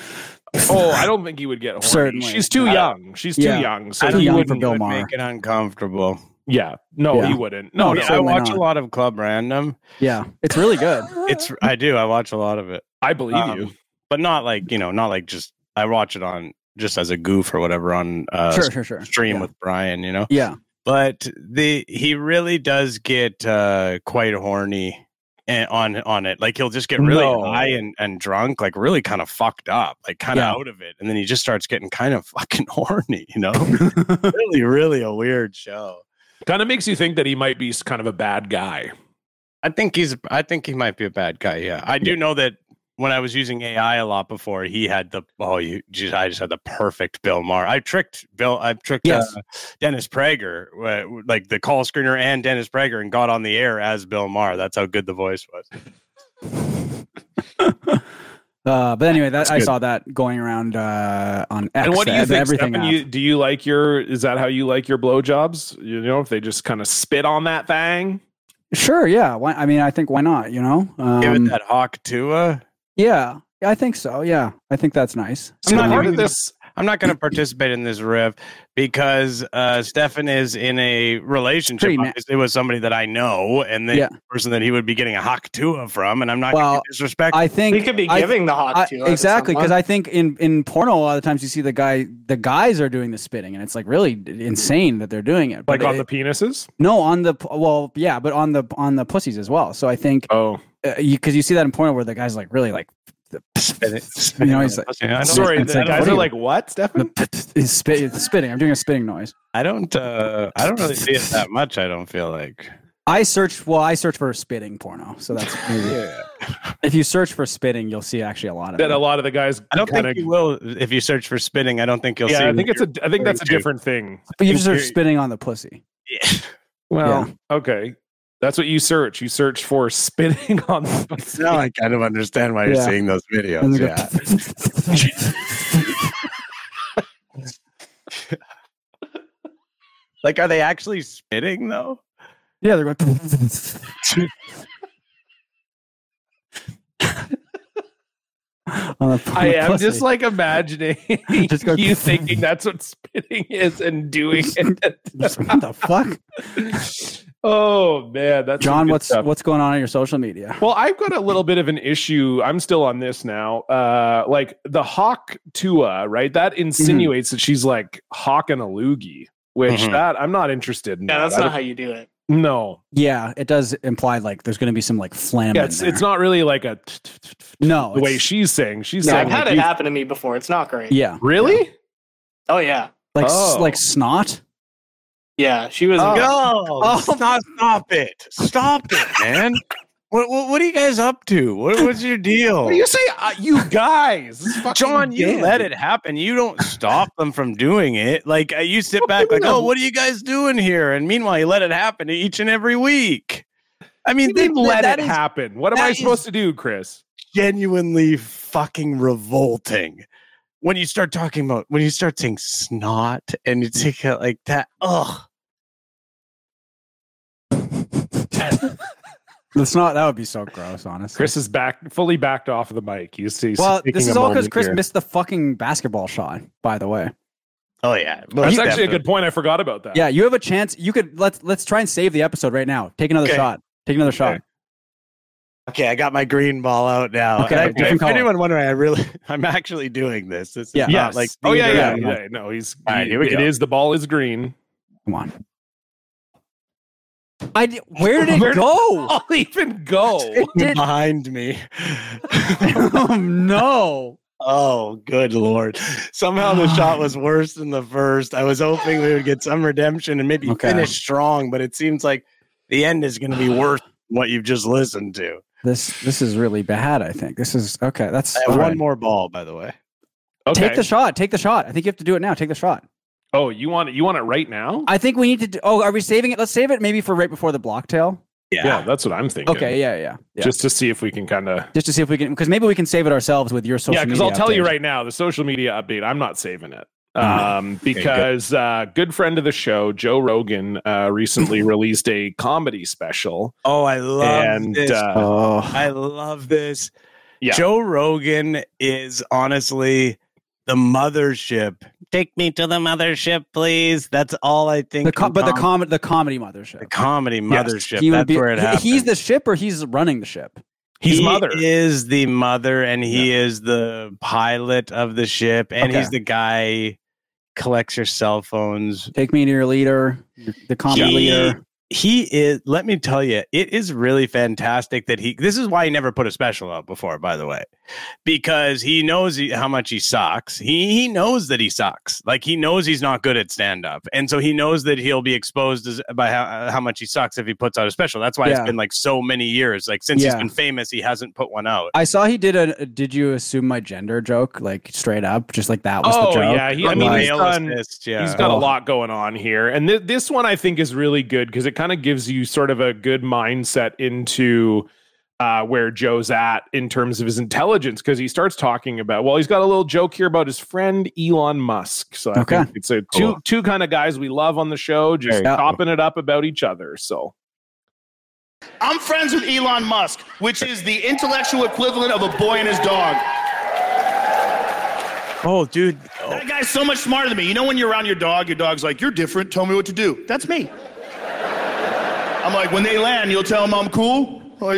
A: Oh, I don't think he would get horny.
B: Certainly.
A: She's too
C: I-
A: young. She's too
B: Yeah.
A: young. So
C: I
B: Too
C: don't
A: he
B: young
C: think
B: for
A: wouldn't.
B: Bill
C: would
B: Maher.
C: make it uncomfortable.
A: Yeah, no,
B: Yeah.
A: he wouldn't.
B: No,
A: No,
C: I,
A: no.
C: I
B: certainly
C: watch
B: not.
C: a lot of Club Random.
B: Yeah. It's really good.
C: It's I do. I watch a lot of it.
A: I believe
C: Um,
A: you.
C: but not like you know, not like just. I watch it on just as a goof or whatever on uh,
B: Sure. Sure. Sure.
C: stream
B: Yeah.
C: with Brian. You know,
B: Yeah.
C: but the he really does get uh, quite horny and on on it. Like he'll just get really
A: No.
C: high and, and drunk, like really kind of fucked up, like kind of
B: Yeah.
C: out of it, and then he just starts getting kind of fucking horny. You know, really, really a weird show.
A: Kind of makes you think that he might be s- kind of a bad guy.
C: I think he's. I think he might be a bad guy. Yeah, I do know that when I was using A I a lot before, he had the oh, you just I just had the perfect Bill Maher. I tricked Bill. I tricked
B: Yes.
C: uh, Dennis Prager, uh, like the call screener and Dennis Prager, and got on the air as Bill Maher. That's how good the voice was.
B: Uh, but anyway, that
A: That's
B: I
A: good.
B: saw that going around uh, on X.
A: And what do you
B: the-
A: think,
B: everything
A: Stefan?
B: app.
A: You, do you like your? Is that how you like your blowjobs? You know, if they just kind of spit on that thing.
B: Sure. Yeah. Why, I mean, I think why not? You know. Um,
C: Give it that Hawk Tua.
B: Yeah. I think so. Yeah. I think that's nice.
A: So
C: not
A: part of
C: even-
A: this.
C: I'm not going to participate in this riff because uh, Stefan is in a relationship
B: Pretty na-
C: obviously with somebody that I know, and the
B: Yeah.
C: person that he would be getting a Hawk Tua from, and I'm not going
B: Well,
C: to disrespect.
B: I think
E: We could be
B: I-
E: giving the hawk
B: I-
E: to
B: exactly because I think in in porno a lot of times you see the guy the guys are doing the spitting and it's like really insane that they're doing it. But
A: Like on
B: it-
A: the penises?
B: no on the well yeah, but on the on the pussies as well. So I think
A: Oh,
B: because uh, you, 'cause you see that in porno where the guy's like really like
C: Spit it.
B: you know he's like
C: I don't-
A: sorry.
B: it's
A: The
B: like,
A: guys
B: what
A: are
B: are you-
A: like, what, Stefan?
B: he's spit, he's spitting. I'm doing a spitting noise.
C: I don't. Uh, I don't really see it that much. I don't feel like.
B: I search well I search for spitting porno. So that's maybe,
C: Yeah.
B: if you search for spitting you'll see actually a lot of
A: That
B: it.
A: a lot of the guys.
C: I don't
A: kinda,
C: think you will if you search for spitting. I don't think you'll see.
A: Yeah, I think it's a. I think that's a
C: Too.
A: different thing.
B: But you just search
C: you're-
B: spitting on the pussy.
C: Yeah.
A: Well, okay. That's what you search. You search for spitting on the pussy.
C: Now I kind of understand why you're
B: Yeah.
C: seeing those
B: And
C: videos.
B: they go,
C: Yeah. Like, are they actually spitting though?
B: yeah, they're going. On the- on
A: I
B: the
A: am
B: pussy.
A: just like imagining
B: Just go-
A: you thinking that's what spitting is and doing it.
B: what the fuck,
A: Oh man, that's some
B: John?
A: good
B: What's
A: stuff.
B: what's going on on your social media?
A: Well, I've got a little bit of an issue. I'm still on this now. Uh, like the Hawk Tua, right? That insinuates that she's like hawking a loogie, which
C: Mhm.
A: that I'm not interested in.
E: Yeah,
A: that.
E: that's
A: I
E: not
A: don't-
E: how you do it.
A: No,
B: Yeah, it does imply like there's going to be some like phlegm.
A: yeah,
B: in
A: it's
B: there.
A: it's not really like a
B: no
A: the way
B: it's-
A: she's saying. She's
E: No,
A: saying
E: I've had
A: like
E: it
A: you-
E: happen to me before. It's not great.
B: Yeah,
A: Really?
E: Oh yeah.
B: like s-
A: Oh.
B: like snot.
E: Yeah. She was.
A: Oh.
C: No,
B: Oh.
C: stop! Stop it! Stop it, man! What, what what are you guys up to? What, what's your deal?
A: What do you say? Uh, you guys, This is fucking
C: John, you
A: Dan.
C: let it happen. You don't stop them from doing it. Like uh, you sit back, like, oh, what are you guys doing here? And meanwhile, you let it happen each and every week. I mean,
A: You didn't
C: that-
A: let
C: that
A: it
C: is
A: happen. What am
C: that
A: I
C: is-
A: supposed to do, Chris?
C: genuinely fucking revolting when you start talking about when you start saying snot and you take it like that. Ugh.
B: The snot that would be so gross, honestly.
A: Chris is back, fully backed off of the mic. He's, he's
B: well,
A: taking
B: this
A: a
B: is all because
A: moment
B: Chris
A: here.
B: missed the fucking basketball shot. By the way,
C: Oh yeah.
A: That's actually a good point. I forgot about that.
B: yeah, you have a chance. You could let's let's try and save the episode right now. Take another
C: Okay.
B: shot. Take another shot.
A: Okay.
C: Okay, I got my green ball out now.
B: Okay,
C: Uh,
B: different
C: if
B: color.
C: anyone wondering, I really, I'm actually doing this. This is
B: Yeah.
C: not
A: Yes.
C: like
A: oh yeah, yeah,
C: theater.
A: yeah. No, he's.
C: All right,
A: he-
C: here we
A: it
C: go.
A: is the ball is green.
B: Come on. I di- where did
A: Where
B: it
A: did-
B: go?
A: I'll even go.
B: It did.
C: behind me.
B: Oh no.
C: Oh, good lord! Somehow the shot was worse than the first. I was hoping we would get some redemption and maybe
B: Okay.
C: finish strong, but it seems like the end is going to be worse than what you've just listened to.
B: This this is really bad. I think this is okay. That's
C: I have
B: all
C: one
B: right.
C: more ball, by the way.
A: Okay.
B: Take the shot. Take the shot. I think you have to do it now. Take the shot.
A: oh, you want it? You want it right now?
B: I think we need to. Do, oh, are we saving it? Let's save it maybe for right before the block tail.
A: yeah, that's what I'm thinking.
B: Okay. Yeah. Yeah. yeah.
A: Just to see if we can kind of.
B: Just to see if we can, because maybe we can save it ourselves with your social.
A: Yeah, because
B: media
A: I'll tell you
B: update.
A: right now, the social media update, I'm not saving it.
B: Mm.
A: Um, because uh, good friend of the show, Joe Rogan, uh, recently released a comedy special.
C: Oh, I love
A: And,
C: this.
A: uh,
B: Oh,
C: I love this.
A: Yeah.
C: Joe Rogan is honestly the mothership. Take me to the mothership, please. That's all I think.
B: the com-
C: in
B: but the
C: com-
B: com the comedy mothership.
C: the comedy mothership.
B: He would
C: That's
B: be.
C: where it
B: he-
C: happens.
B: he's the ship, or he's running the ship.
A: He's
C: he
A: mother.
C: is the mother, and he is the pilot of the ship, and
B: Okay.
C: he's the guy collects your cell phones.
B: Take me to your leader, the comedy
C: He-
B: leader.
C: He is. Let me tell you, it is really fantastic that he. This is why he never put a special out before, by the way, because he knows he, how much he sucks. He he knows that he sucks. Like he knows he's not good at stand up, and so he knows that he'll be exposed as, by how how much he sucks if he puts out a special. That's why
B: Yeah.
C: it's been like so many years. Like since he's
B: Yeah.
C: been famous, he hasn't put one out.
B: I saw he did a. Did you assume my gender joke? Like straight up, just like that was
A: Oh,
B: the joke.
A: yeah. He, I
C: On
A: mean,
C: the
A: he's
C: male
A: done,
C: assist, yeah.
A: he's got
B: Oh.
A: a lot going on here. And th- this one I think is really good because it kind of gives you sort of a good mindset into uh, where Joe's at in terms of his intelligence, because he starts talking about, well, he's got a little joke here about his friend Elon Musk. So I
B: Okay.
A: think it's a two
C: Cool.
A: two kind of guys we love on the show, just
B: Very cool.
A: chopping it up about each other. So
I: I'm friends with Elon Musk, which is the intellectual equivalent of a boy and his dog.
C: Oh, dude. Oh,
I: That guy's so much smarter than me. You know when you're around your dog, your dog's like, you're different, tell me what to do. That's me. I'm like, when they land, you'll tell them I'm cool? Like,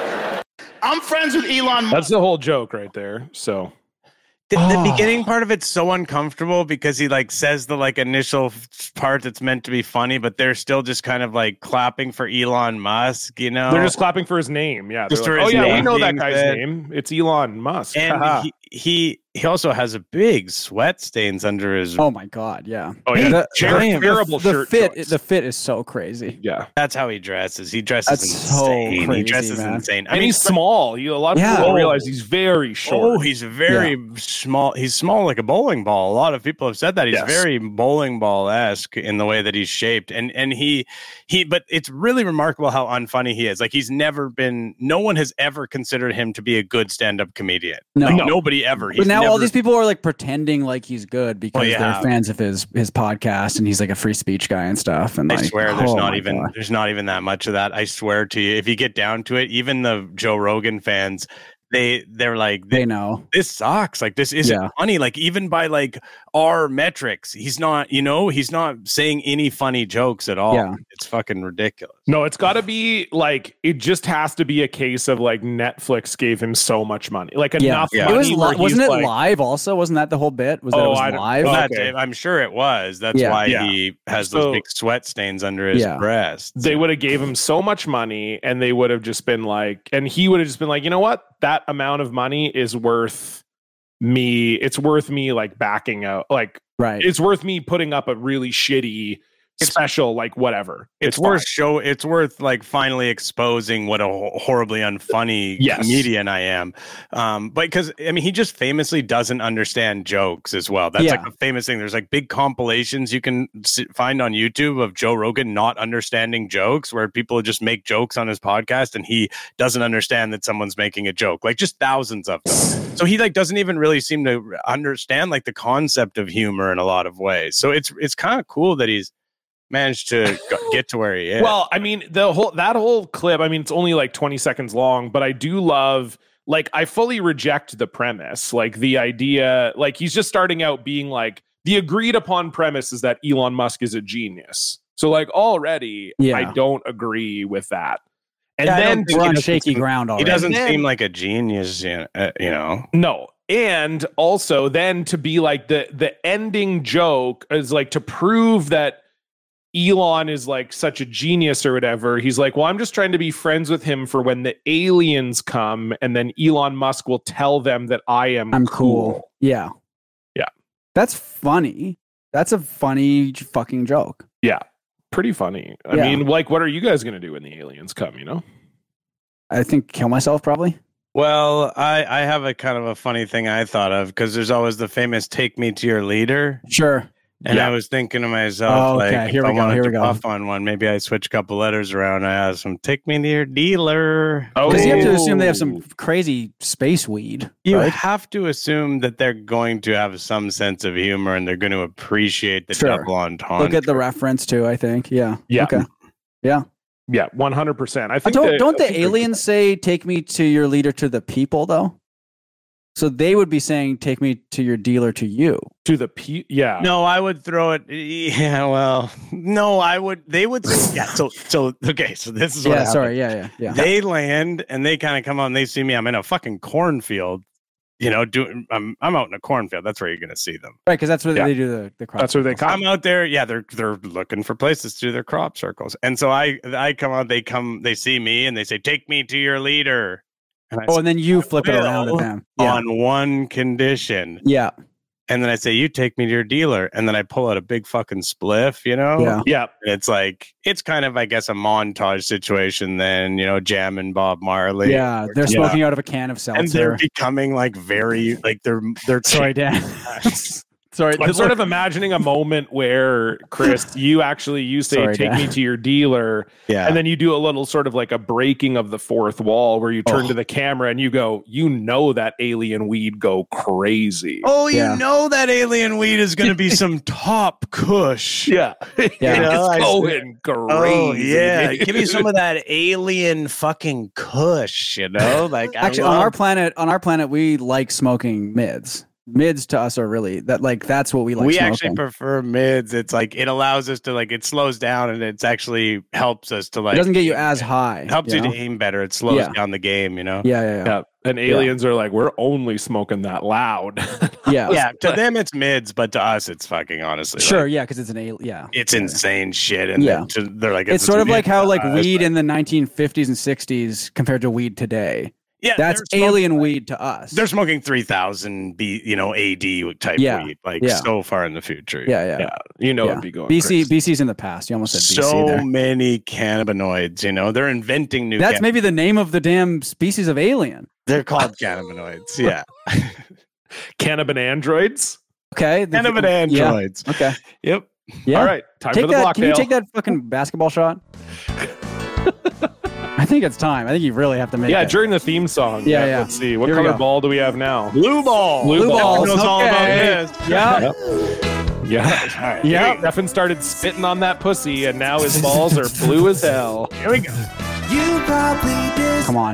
I: I'm friends with Elon Musk.
A: that's the whole joke right there. So
C: The,
B: Oh.
C: the beginning part of it's so uncomfortable because he like says the like initial f- part that's meant to be funny, but they're still just kind of like clapping for Elon Musk, you know.
A: they're just clapping for his name. Yeah.
C: Just
A: They're
C: for
A: like,
C: his
A: oh, yeah, we
C: name
A: know that
C: being
A: guy's
C: said.
A: name. It's Elon Musk.
C: and
A: Haha.
C: he, he he also has a big sweat stains under his.
B: Oh my god, yeah.
A: oh, yeah.
B: The,
A: Ter- terrible
B: the
A: shirt
B: fit.
A: choice.
B: The fit is so crazy.
A: Yeah.
C: That's how he dresses. He dresses
B: That's so
C: insane.
B: crazy,
C: he dresses
B: man.
C: insane. I
A: and
C: mean,
A: he's small. You, a lot of
B: Yeah.
A: people don't
C: Oh.
A: realize he's very short.
C: Oh, he's very small. He's small like a bowling ball. A lot of people have said that he's
A: Yes.
C: very bowling ball esque in the way that he's shaped, and and he he. But it's really remarkable how unfunny he is. Like he's never been. No one has ever considered him to be a good stand up comedian.
B: No.
C: Like,
B: No.
C: nobody ever. He's
B: But now all
C: never-
B: these people are like pretending like he's good because
C: yeah.
B: they're fans of his his podcast and he's like a free speech guy and stuff. And
C: I
B: like,
C: swear, there's
B: oh
C: not
B: my
C: even
B: God.
C: there's not even that much of that. I swear to you, if you get down to it, even the Joe Rogan fans, they they're like,
B: They know.
C: this sucks. Like this isn't
B: Yeah.
C: funny. Like even by like our metrics, he's not. You know, he's not saying any funny jokes at all.
B: Yeah.
C: It's fucking ridiculous.
A: No, it's got to be like, it just has to be a case of like Netflix gave him so much money. Like
B: Yeah,
A: enough
C: Yeah.
A: money.
B: it was.
A: where
B: Li- wasn't
A: he's
B: it
A: like,
B: live? Also, wasn't that the whole bit? Was that
A: Oh,
B: it was
A: I don't-
B: live?
A: oh,
C: That's-
A: okay.
C: I'm sure it was. That's
B: Yeah.
C: why
A: Yeah.
C: he has
A: So-
C: those big sweat stains under his
B: Yeah.
C: breasts.
A: They would have gave him so much money and they would have just been like, and he would have just been like, you know what? That amount of money is worth me. It's worth me like backing out. Like
B: Right.
A: it's worth me putting up a really shitty special, like whatever.
C: It's,
A: fine.
C: worth show. It's worth like finally exposing what a ho- horribly unfunny
A: Yes.
C: comedian I am. Um, but because I mean, he just famously doesn't understand jokes as well. That's
B: Yeah.
C: like a famous thing. There's like big compilations you can s- find on YouTube of Joe Rogan not understanding jokes, where people just make jokes on his podcast and he doesn't understand that someone's making a joke. Like just thousands of them. So he like doesn't even really seem to understand like the concept of humor in a lot of ways. So it's it's kind of cool that he's managed to go- get to where he is.
A: Well, I mean, the whole that whole clip, I mean, it's only like twenty seconds long, but I do love, like, I fully reject the premise. Like the idea, like he's just starting out being like, the agreed upon premise is that Elon Musk is a genius. So like already
B: Yeah.
A: I don't agree with that. And
C: Yeah, I
A: then
C: don't think
B: we're
C: he
B: on
C: doesn't
B: shaky
C: seem-
B: ground
C: He
B: already.
C: doesn't
A: then-
C: seem like a genius, you know. Uh, you know.
A: no. And also then to be like the the ending joke is like to prove that Elon is like such a genius or whatever. He's like, well, I'm just trying to be friends with him for when the aliens come, and then Elon Musk will tell them that I am
B: I'm cool. Yeah.
A: Yeah.
B: That's funny. That's a funny fucking joke.
A: Yeah. Pretty funny. I
B: Yeah.
A: mean, like, what are you guys gonna do when the aliens come, you know?
B: I think kill myself probably.
C: Well, I I have a kind of a funny thing I thought of because there's always the famous "Take me to your leader,"
B: Sure.
C: and
A: Yeah.
C: I was thinking to myself,
B: Oh, okay.
C: like,
B: Here
C: if
B: we
C: I
B: go,
C: wanted
B: here
C: to
B: we go.
C: buff on one, maybe I switch a couple letters around. I ask them, "Take me to your dealer."
A: Oh,
B: Because you have to assume they have some crazy space weed.
C: You
B: right?
C: have to assume that they're going to have some sense of humor and they're going to appreciate the
B: Sure.
C: double entendre.
B: Look at the reference too, I think. Yeah.
A: Yeah.
B: Okay. Yeah.
A: Yeah, one hundred percent. I
B: Uh,
A: think
B: Don't,
A: that-
B: don't
A: I
B: the
A: think they're-
B: aliens say, take me to your leader to the people, though? So they would be saying, take me to your dealer to you.
A: to the P yeah.
C: No, I would throw it. Yeah, well, no, I would. They would. Yeah. So, so okay. So this is what.
B: Yeah,
C: happened.
B: sorry. Yeah, yeah, yeah.
C: They land and they kind of come on. They see me. I'm in a fucking cornfield. You know, doing. I'm I'm out in a cornfield. That's where you're gonna see them.
B: Right, because that's where
A: Yeah.
B: they do the, the crop
A: That's where they
B: circles.
A: come.
C: I'm out there. Yeah, they're they're looking for places to do their crop circles. And so I I come out. They come. They see me and they say, "Take me to your leader." And I
B: Oh,
C: say,
B: and then you flip it around at
C: "Will,
B: them. Yeah.
C: on one condition.
B: Yeah.
C: And then I say, "You take me to your dealer." And then I pull out a big fucking spliff. You know.
B: Yeah.
A: Yeah.
C: And it's like it's kind of, I guess, a montage situation. Then you know, jamming Bob Marley.
B: Yeah. They're
C: Yeah.
B: smoking out of a can of seltzer.
C: And they're becoming like very like they're they're
B: Sorry, Dan. Sorry.
A: I'm sort of imagining a moment where, Chris, you actually you say,
B: Sorry,
A: take
B: Dan.
A: me to your dealer,
C: yeah.
A: and then you do a little sort of like a breaking of the fourth wall where you turn
C: Oh.
A: to the camera and you go, you know that alien weed go crazy.
C: Oh, you
B: Yeah.
C: know that alien weed is going to be some top kush.
A: Yeah.
B: Yeah.
A: It's
C: I
A: going crazy.
C: Oh yeah, give me some of that alien fucking kush, you know? Like I
B: Actually, on
C: love-
B: our planet, on our planet, we like smoking mids. Mids to us are really that like that's what we like.
C: we
B: smoking.
C: actually prefer mids. It's like it allows us to like it slows down and it's actually helps us to like
B: it doesn't get you as high.
C: It helps you,
B: know?
C: to aim better. It slows
B: Yeah.
C: down the game, you know?
B: Yeah, yeah, yeah.
A: Yeah. And aliens are like, we're only smoking that loud.
B: Yeah.
C: Yeah, to them it's mids, but to us it's fucking honestly.
B: Sure,
C: like,
B: yeah, because it's an alien. Yeah,
C: it's insane shit. And
B: Yeah.
C: then to, they're like,
B: it's sort of like how like
C: uh,
B: weed in the nineteen fifties and sixties compared to weed today.
C: yeah,
B: That's
C: they're smoking-
B: alien weed to us.
C: They're smoking three thousand B, you know, A D type
B: Yeah,
C: weed, like
B: yeah.
C: so far in the future.
B: yeah, yeah.
A: Yeah. You know
B: Yeah.
A: it'd be going
B: B C,
A: crazy.
B: B C's in the past. You almost said B C
C: So
B: there.
C: many cannabinoids, you know, they're inventing new.
B: That's
C: can-
B: maybe the name of the damn species of alien.
C: they're called cannabinoids. Yeah,
A: Cannabin androids.
B: Okay, the-
C: cannabinoid
B: yeah,
C: androids.
B: Okay,
C: Yep.
B: yeah.
A: All right. Time
B: Take
A: for the
B: that.
A: block,
B: Can you
A: Dale.
B: take that fucking basketball shot? I think it's time. I think you really have to make
A: Yeah,
B: it.
A: during the theme song.
B: Yeah, yeah.
A: Let's see. What
B: Here we
A: color
B: go.
A: ball do we have now?
C: Blue ball.
A: Blue
B: Blue
A: ball.
B: balls.
C: Knows all about
B: Okay.
C: this.
B: Yeah.
A: Yeah.
C: All right.
A: Yeah. Stefan started spitting on that pussy, and now his balls are blue as hell.
C: Here we go.
B: Come on.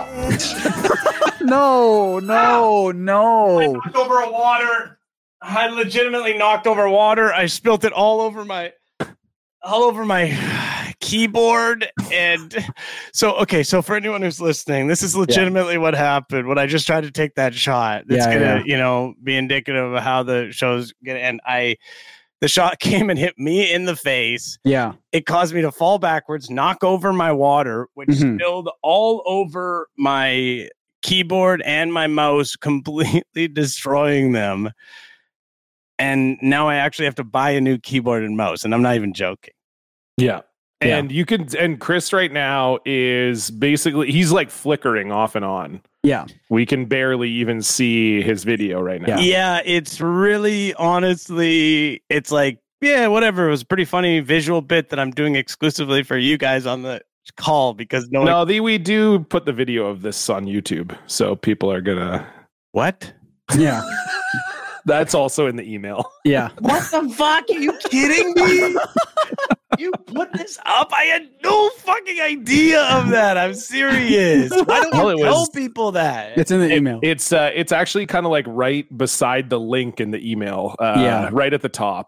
B: no, no, no.
C: Knocked over a water. I legitimately knocked over water. I spilt it all over my, all over my keyboard. And so, okay. So for anyone who's listening, this is legitimately what happened when I just tried to take that shot. It's
B: Yeah,
C: gonna,
B: yeah.
C: you know, be indicative of how the show's gonna end. I, the shot came and hit me in the face.
B: Yeah.
C: It caused me to fall backwards, knock over my water, which
B: Mhm.
C: spilled all over my keyboard and my mouse, completely destroying them. And now I actually have to buy a new keyboard and mouse, and I'm not even joking.
A: Yeah.
B: Yeah.
A: And you can, and Chris right now is basically, he's like flickering off and on.
B: Yeah.
A: We can barely even see his video right now.
B: Yeah.
C: Yeah, it's really honestly, it's like, yeah, whatever. It was a pretty funny visual bit that I'm doing exclusively for you guys on the call because no, one,
A: No, the, we do put the video of this on YouTube. So people are going to,
C: what?
B: Yeah.
A: that's also in the email.
B: Yeah.
C: What the fuck? Are you kidding me? You put this up? I had no fucking idea of that. I'm serious. Why don't
A: Well,
C: you
A: it
C: tell
A: was-
C: people that?
B: It's in the email.
A: It's uh, it's actually kind of like right beside the link in the email. Uh,
B: Yeah.
A: right at the top.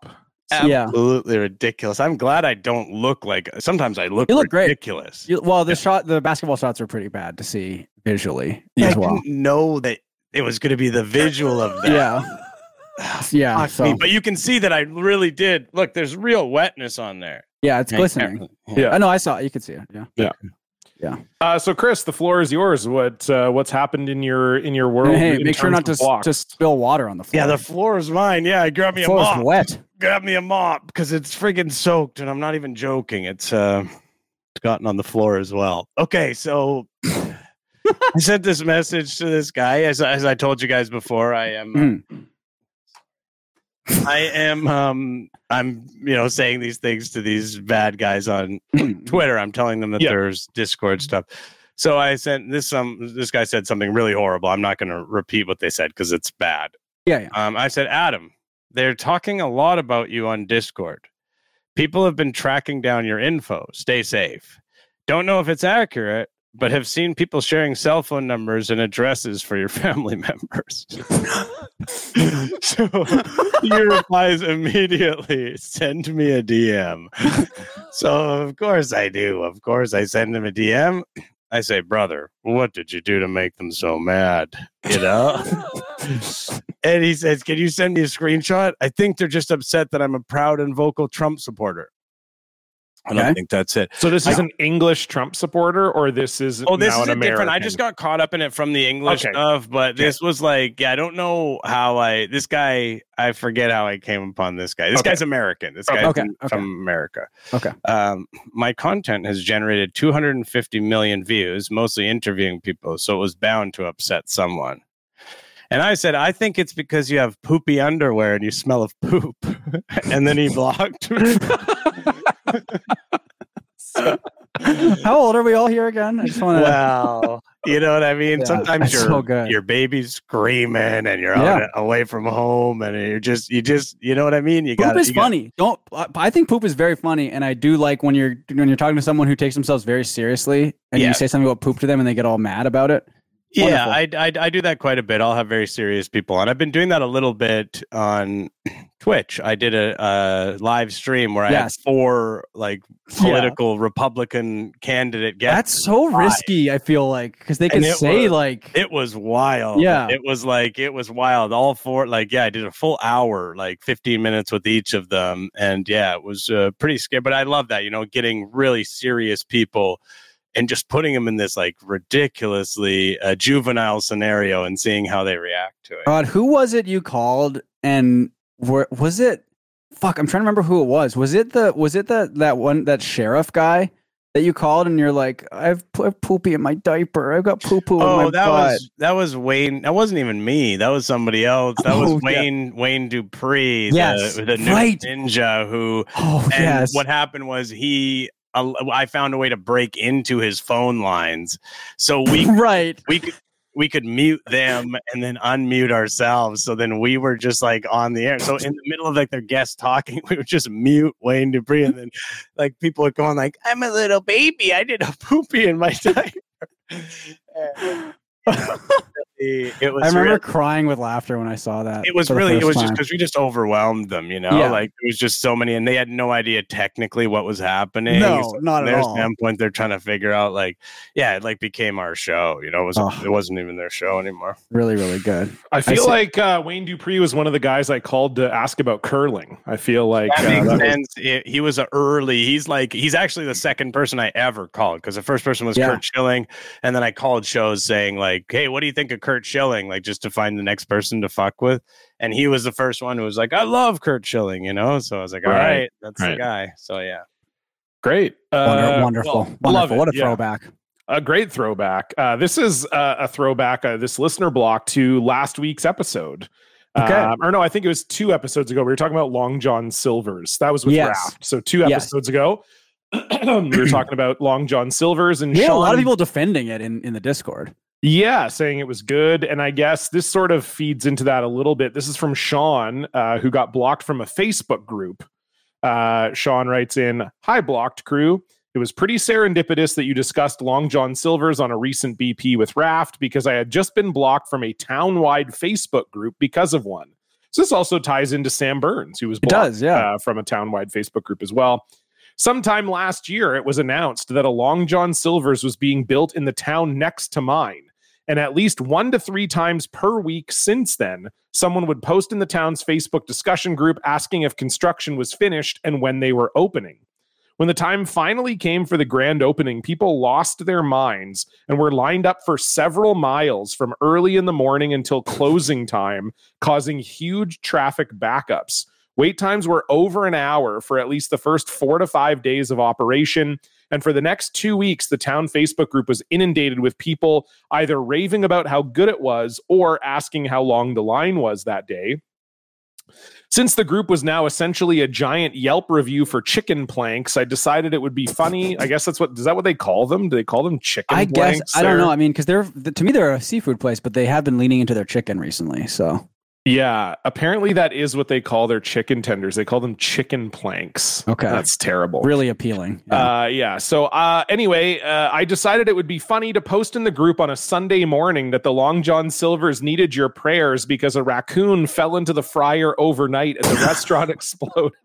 B: Yeah.
C: Absolutely ridiculous. I'm glad I don't look like. Sometimes I look,
B: You look great.
C: ridiculous.
B: You, well, the shot, the basketball shots are pretty bad to see visually
C: Yeah,
B: as
C: I
B: well.
C: didn't know that it was going to be the visual of that.
B: Yeah. Yeah.
C: Fuck
B: So,
C: me. But you can see that I really did. Look, there's real wetness on there.
B: yeah, it's
C: Yeah,
B: glistening.
A: Yeah.
B: I know. I saw it. You could see it. Yeah.
A: Yeah.
B: Yeah.
A: Uh, so, Chris, the floor is yours. What uh, what's happened in your in your world?
B: And hey,
A: in
B: make sure
A: terms
B: not to,
A: of blocks?
B: to spill water on the floor.
C: Yeah, the floor is mine. Yeah, grab me
B: the
C: a
B: floor is
C: mop.
B: wet.
C: Grab me a mop because it's friggin' soaked, and I'm not even joking. It's uh, it's gotten on the floor as well. Okay, so I sent this message to this guy. As as I told you guys before, I am.
B: Mm.
C: I am um I'm you know saying these things to these bad guys on Twitter. I'm telling them that
A: Yeah.
C: there's Discord stuff. So I sent this um this guy said something really horrible. I'm not going to repeat what they said because it's bad.
B: Yeah. Yeah.
C: Um I said, Adam, they're talking a lot about you on Discord. People have been tracking down your info. Stay safe. Don't know if it's accurate, but have seen people sharing cell phone numbers and addresses for your family members. So he replies immediately, send me a D M. So of course I do. Of course I send him a D M. I say, brother, what did you do to make them so mad? You know? And he says, can you send me a screenshot? I think they're just upset that I'm a proud and vocal Trump supporter. I don't
B: Okay.
C: think that's it.
A: So this is an English Trump supporter, or this is
C: Oh, this
A: now
C: is
A: an
C: a different. I
A: American?
C: just got caught up in it from the English
A: Okay.
C: stuff, but this was like, yeah, I don't know how I. This guy, I forget how I came upon this guy. This
A: Okay.
C: guy's American. This
A: Okay.
C: guy's
B: Okay.
C: in-
B: Okay.
C: from America.
B: Okay.
C: Um, my content has generated two hundred fifty million views, mostly interviewing people, so it was bound to upset someone. And I said, I think it's because you have poopy underwear and you smell of poop. And then he blocked me.
B: How old are we all here again? I just want to.
C: Well, you know what I mean?
B: Yeah,
C: Sometimes
B: that's
C: your
B: so good.
C: your baby's screaming and you're
B: Yeah.
C: out away from home and you're just you just you know what I mean? You
B: Poop
C: got
B: is funny. Don't. I think poop is very funny, and I do like when you're when you're talking to someone who takes themselves very seriously, and
C: Yeah.
B: you say something about poop to them, and they get all mad about it.
C: Yeah, I, I I do that quite a bit. I'll have very serious people on. I've been doing that a little bit on Twitch. I did a, a live stream where I
B: Yes.
C: had four like political Republican candidate guests.
B: That's so risky. I feel like because they
C: And
B: can
C: it
B: say
C: was-
B: like,
C: It was wild.
B: Yeah.
C: It was like, it was wild. All four, like, yeah, I did a full hour, like fifteen minutes with each of them. And yeah, it was uh, pretty scary. But I love that, you know, getting really serious people and just putting them in this like ridiculously uh, juvenile scenario and seeing how they react to it.
B: God, who was it you called? And were, was it? Fuck, I'm trying to remember who it was. Was it the? Was it the that one that sheriff guy that you called? And you're like, I've put poopy in my diaper. I've got poo poo in my
C: Oh, that
B: butt.
C: was that was Wayne. That wasn't even me. That was somebody else. That
B: Oh,
C: was
B: yeah.
C: Wayne Wayne Dupree,
B: Yes,
C: the, the new
B: right.
C: ninja who.
B: Oh
C: And
B: yes.
C: what happened was he. Uh, I found a way to break into his phone lines, so we
B: right.
C: we could we could mute them and then unmute ourselves. So then we were just like on the air. So in the middle of like their guests talking, we would just mute Wayne Dupree, and then like people would go on like, "I'm a little baby. I did a poopy in my diaper." And, it was
B: I remember
C: really-
B: crying with laughter when I saw that.
C: it was
B: for the
C: really it
B: first
C: was just
B: time.
C: because we just overwhelmed them, you know,
B: Yeah.
C: like it was just so many, and they had no idea technically what was happening.
B: No,
C: So
B: not
C: from
B: at
C: their
B: all.
C: standpoint, they're trying to figure out like, yeah, it like became our show, you know, it was
B: Oh.
C: it wasn't even their show anymore.
B: really, really good.
A: I feel
B: see-
A: like uh, Wayne Dupree was one of the guys I called to ask about curling. I feel like
C: That
A: uh,
C: makes
A: that was-
C: sense. It- he was a early. He's like he's actually the second person I ever called, because the first person was
B: Yeah.
C: Kurt Schilling, and then I called shows saying like, "Hey, what do you think of Kurt Schilling?" Like just to find the next person to fuck with, and he was the first one who was like, "I love Kurt Schilling," you know. So I was like, "All
A: Right.
C: right, that's
A: Right.
C: the guy." So yeah,
A: great.
B: Wonder-
A: Uh,
B: wonderful,
A: well, love
B: wonderful. What a
A: it, yeah.
B: throwback.
A: A great throwback. Uh, this is uh, a throwback, uh, this listener block to last week's episode.
B: Okay.
A: Um, or no, I think it was two episodes ago. We were talking about Long John Silver's. That was with
B: Yes.
A: Raft. So two
B: Yes.
A: episodes ago, we were talking about Long John Silver's, and
B: We had a lot
A: Sean-
B: of people defending it in, in the Discord.
A: Yeah, saying it was good. And I guess this sort of feeds into that a little bit. This is from Sean, uh, who got blocked from a Facebook group. Uh, Sean writes in, "Hi, Blocked crew. It was pretty serendipitous that you discussed Long John Silver's on a recent B P with Raft, because I had just been blocked from a town-wide Facebook group because of one. So this also ties into Sam Burns, who was blocked,
B: does, yeah.
A: uh, from a town-wide Facebook group as well. Sometime last year, it was announced that a Long John Silver's was being built in the town next to mine. And at least one to three times per week since then, someone would post in the town's Facebook discussion group asking if construction was finished and when they were opening. When the time finally came for the grand opening, people lost their minds and were lined up for several miles from early in the morning until closing time, causing huge traffic backups. Wait times were over an hour for at least the first four to five days of operation. And for the next two weeks, the town Facebook group was inundated with people either raving about how good it was or asking how long the line was that day. Since the group was now essentially a giant Yelp review for chicken planks, I decided it would be funny. I guess that's what, is that what they call them? Do they call them chicken
B: I
A: planks?
B: guess, I don't know. I mean, because they're, to me, they're a seafood place, but they have been leaning into their chicken recently, so.
A: Yeah, apparently that is what they call their chicken tenders. They call them chicken planks.
B: Okay.
A: That's terrible.
B: Really appealing.
A: Yeah. Uh, yeah. So uh, anyway, uh, I decided it would be funny to post in the group on a Sunday morning that the Long John Silver's needed your prayers because a raccoon fell into the fryer overnight and the restaurant exploded.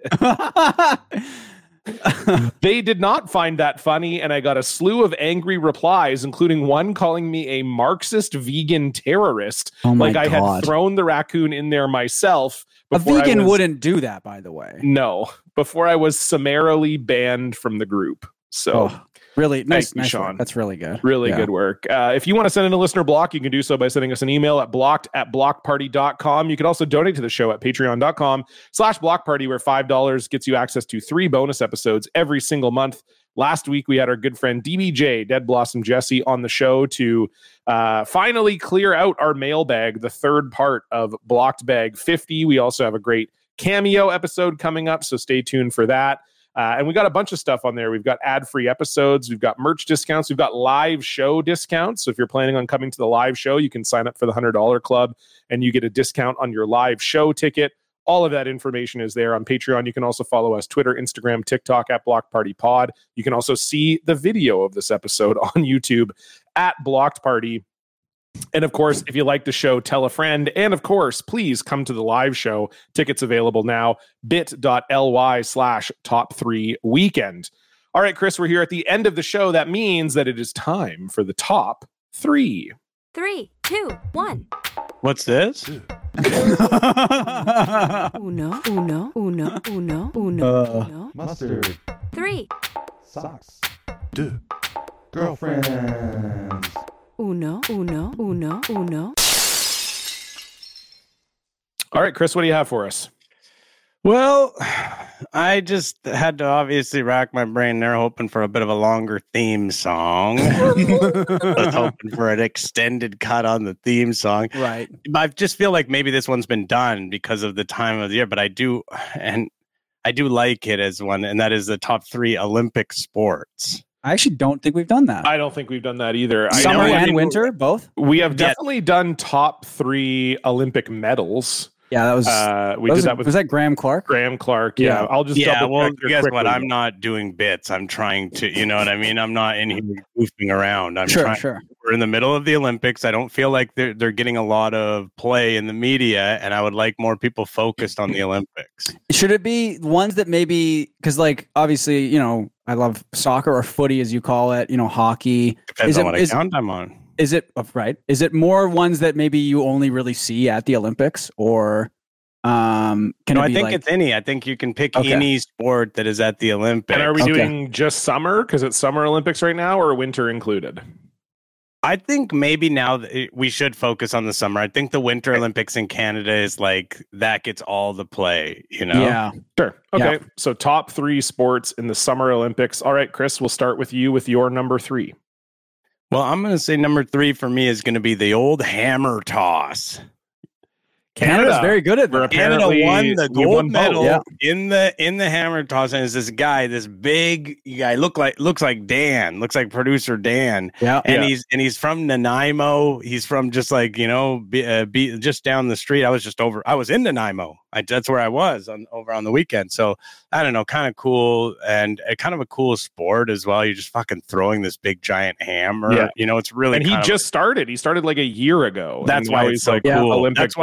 A: They did not find that funny, and I got a slew of angry replies, including one calling me a Marxist vegan terrorist.
B: Oh my
A: like I
B: God.
A: had thrown the raccoon in there myself.
B: A
A: before I
B: vegan
A: was-
B: wouldn't do that, by the way.
A: No, before I was summarily banned from the group. So
B: Oh, really nice,
A: Thank you,
B: nice
A: Sean.
B: work. That's really good.
A: really
B: Yeah.
A: good work. Uh, if you want to send in a listener block, you can do so by sending us an email at blocked at blockparty dot com. You can also donate to the show at patreon dot com slash blockparty, where five dollars gets you access to three bonus episodes every single month. Last week, we had our good friend D B J, Dead Blossom Jesse, on the show to uh, finally clear out our mailbag, the third part of Blocked Bag fifty. We also have a great cameo episode coming up, so stay tuned for that. Uh, and we got a bunch of stuff on there. We've got ad-free episodes. We've got merch discounts. We've got live show discounts. So if you're planning on coming to the live show, you can sign up for the one hundred dollars club and you get a discount on your live show ticket. All of that information is there on Patreon. You can also follow us Twitter, Instagram, TikTok at Blocked Party Pod. You can also see the video of this episode on YouTube at Blocked Party. And of course, if you like the show, tell a friend. And of course, please come to the live show. Tickets available now, bit.ly slash top three weekend. All right, Chris, we're here at the end of the show. That means that it is time for the top three.
J: Three, two, one.
C: What's this?
J: Uno, uno, uno, uno, uno,
B: Uh,
J: uno.
H: Mustard.
J: Three.
H: Socks. Deux. Girlfriends.
J: Uno, uno, uno, uno.
A: All right, Chris, what do you have for us?
C: Well, I just had to obviously rack my brain there, hoping for a bit of a longer theme song. I was hoping for an extended cut on the theme song.
B: right.
C: I just feel like maybe this one's been done because of the time of the year, but I do, and I do like it as one, and that is the top three Olympic sports.
B: I actually don't think we've done that.
A: I don't think we've done that either. I
B: Summer
A: know
B: and
A: we-
B: winter, both?
A: We have
C: Yeah.
A: definitely done top three Olympic medals.
B: Yeah, that was.
A: Uh, we
B: that
A: did
B: was,
A: that with
B: was that Graham Clark?
A: Graham Clark. Yeah,
B: Yeah.
A: I'll just
C: Yeah,
A: double
C: well,
A: check here
C: guess what?
A: quickly.
C: I'm not doing bits. I'm trying to, you know what I mean? I'm not in here goofing around. I'm
B: Sure,
C: trying.
B: sure.
C: We're in the middle of the Olympics. I don't feel like they're they're getting a lot of play in the media, and I would like more people focused on the Olympics.
B: Should it be ones that maybe, because like obviously, you know, I love soccer or footy as you call it, you know, hockey.
C: Depends
B: Is
C: on
B: it-
C: what
B: is-
C: account I'm on.
B: Is it oh, right? Is it more ones that maybe you only really see at the Olympics, or um, can
C: No,
B: it
C: I
B: be
C: think
B: like,
C: it's any. I think you can pick
B: Okay.
C: any sport that is at the Olympics.
A: And are we
B: Okay.
A: doing just summer because it's Summer Olympics right now, or winter included?
C: I think maybe now that it- we should focus on the summer. I think the Winter Olympics in Canada is like that gets all the play, you know?
B: yeah?
A: Sure. Okay.
B: Yeah.
A: So top three sports in the Summer Olympics. All right, Chris, we'll start with you with your number three.
C: Well, I'm going to say number three for me is going to be the old hammer toss.
B: Canada's very good at
A: We're
B: that.
C: Canada
A: apparently-
C: won the
A: we
C: gold
A: won both.
C: medal
B: Yeah.
C: in the in the hammer toss, and it's this guy, this big guy, look like looks like Dan, looks like producer Dan,
B: Yeah,
C: and
A: Yeah.
C: he's and he's from Nanaimo. He's from just like you know, be, uh, be just down the street. I was just over. I was in Nanaimo. I, that's where I was on over on the weekend. So I don't know, kind of cool and uh, kind of a cool sport as well. You're just fucking throwing this big giant hammer.
A: Yeah.
C: You know, it's really
A: And he
C: kind of-
A: just started. He started like a year ago.
C: That's
A: and
C: why
A: now
C: it's
A: he's
C: so
A: like
C: cool.
A: Olympic
C: That's why-
A: gold medalist.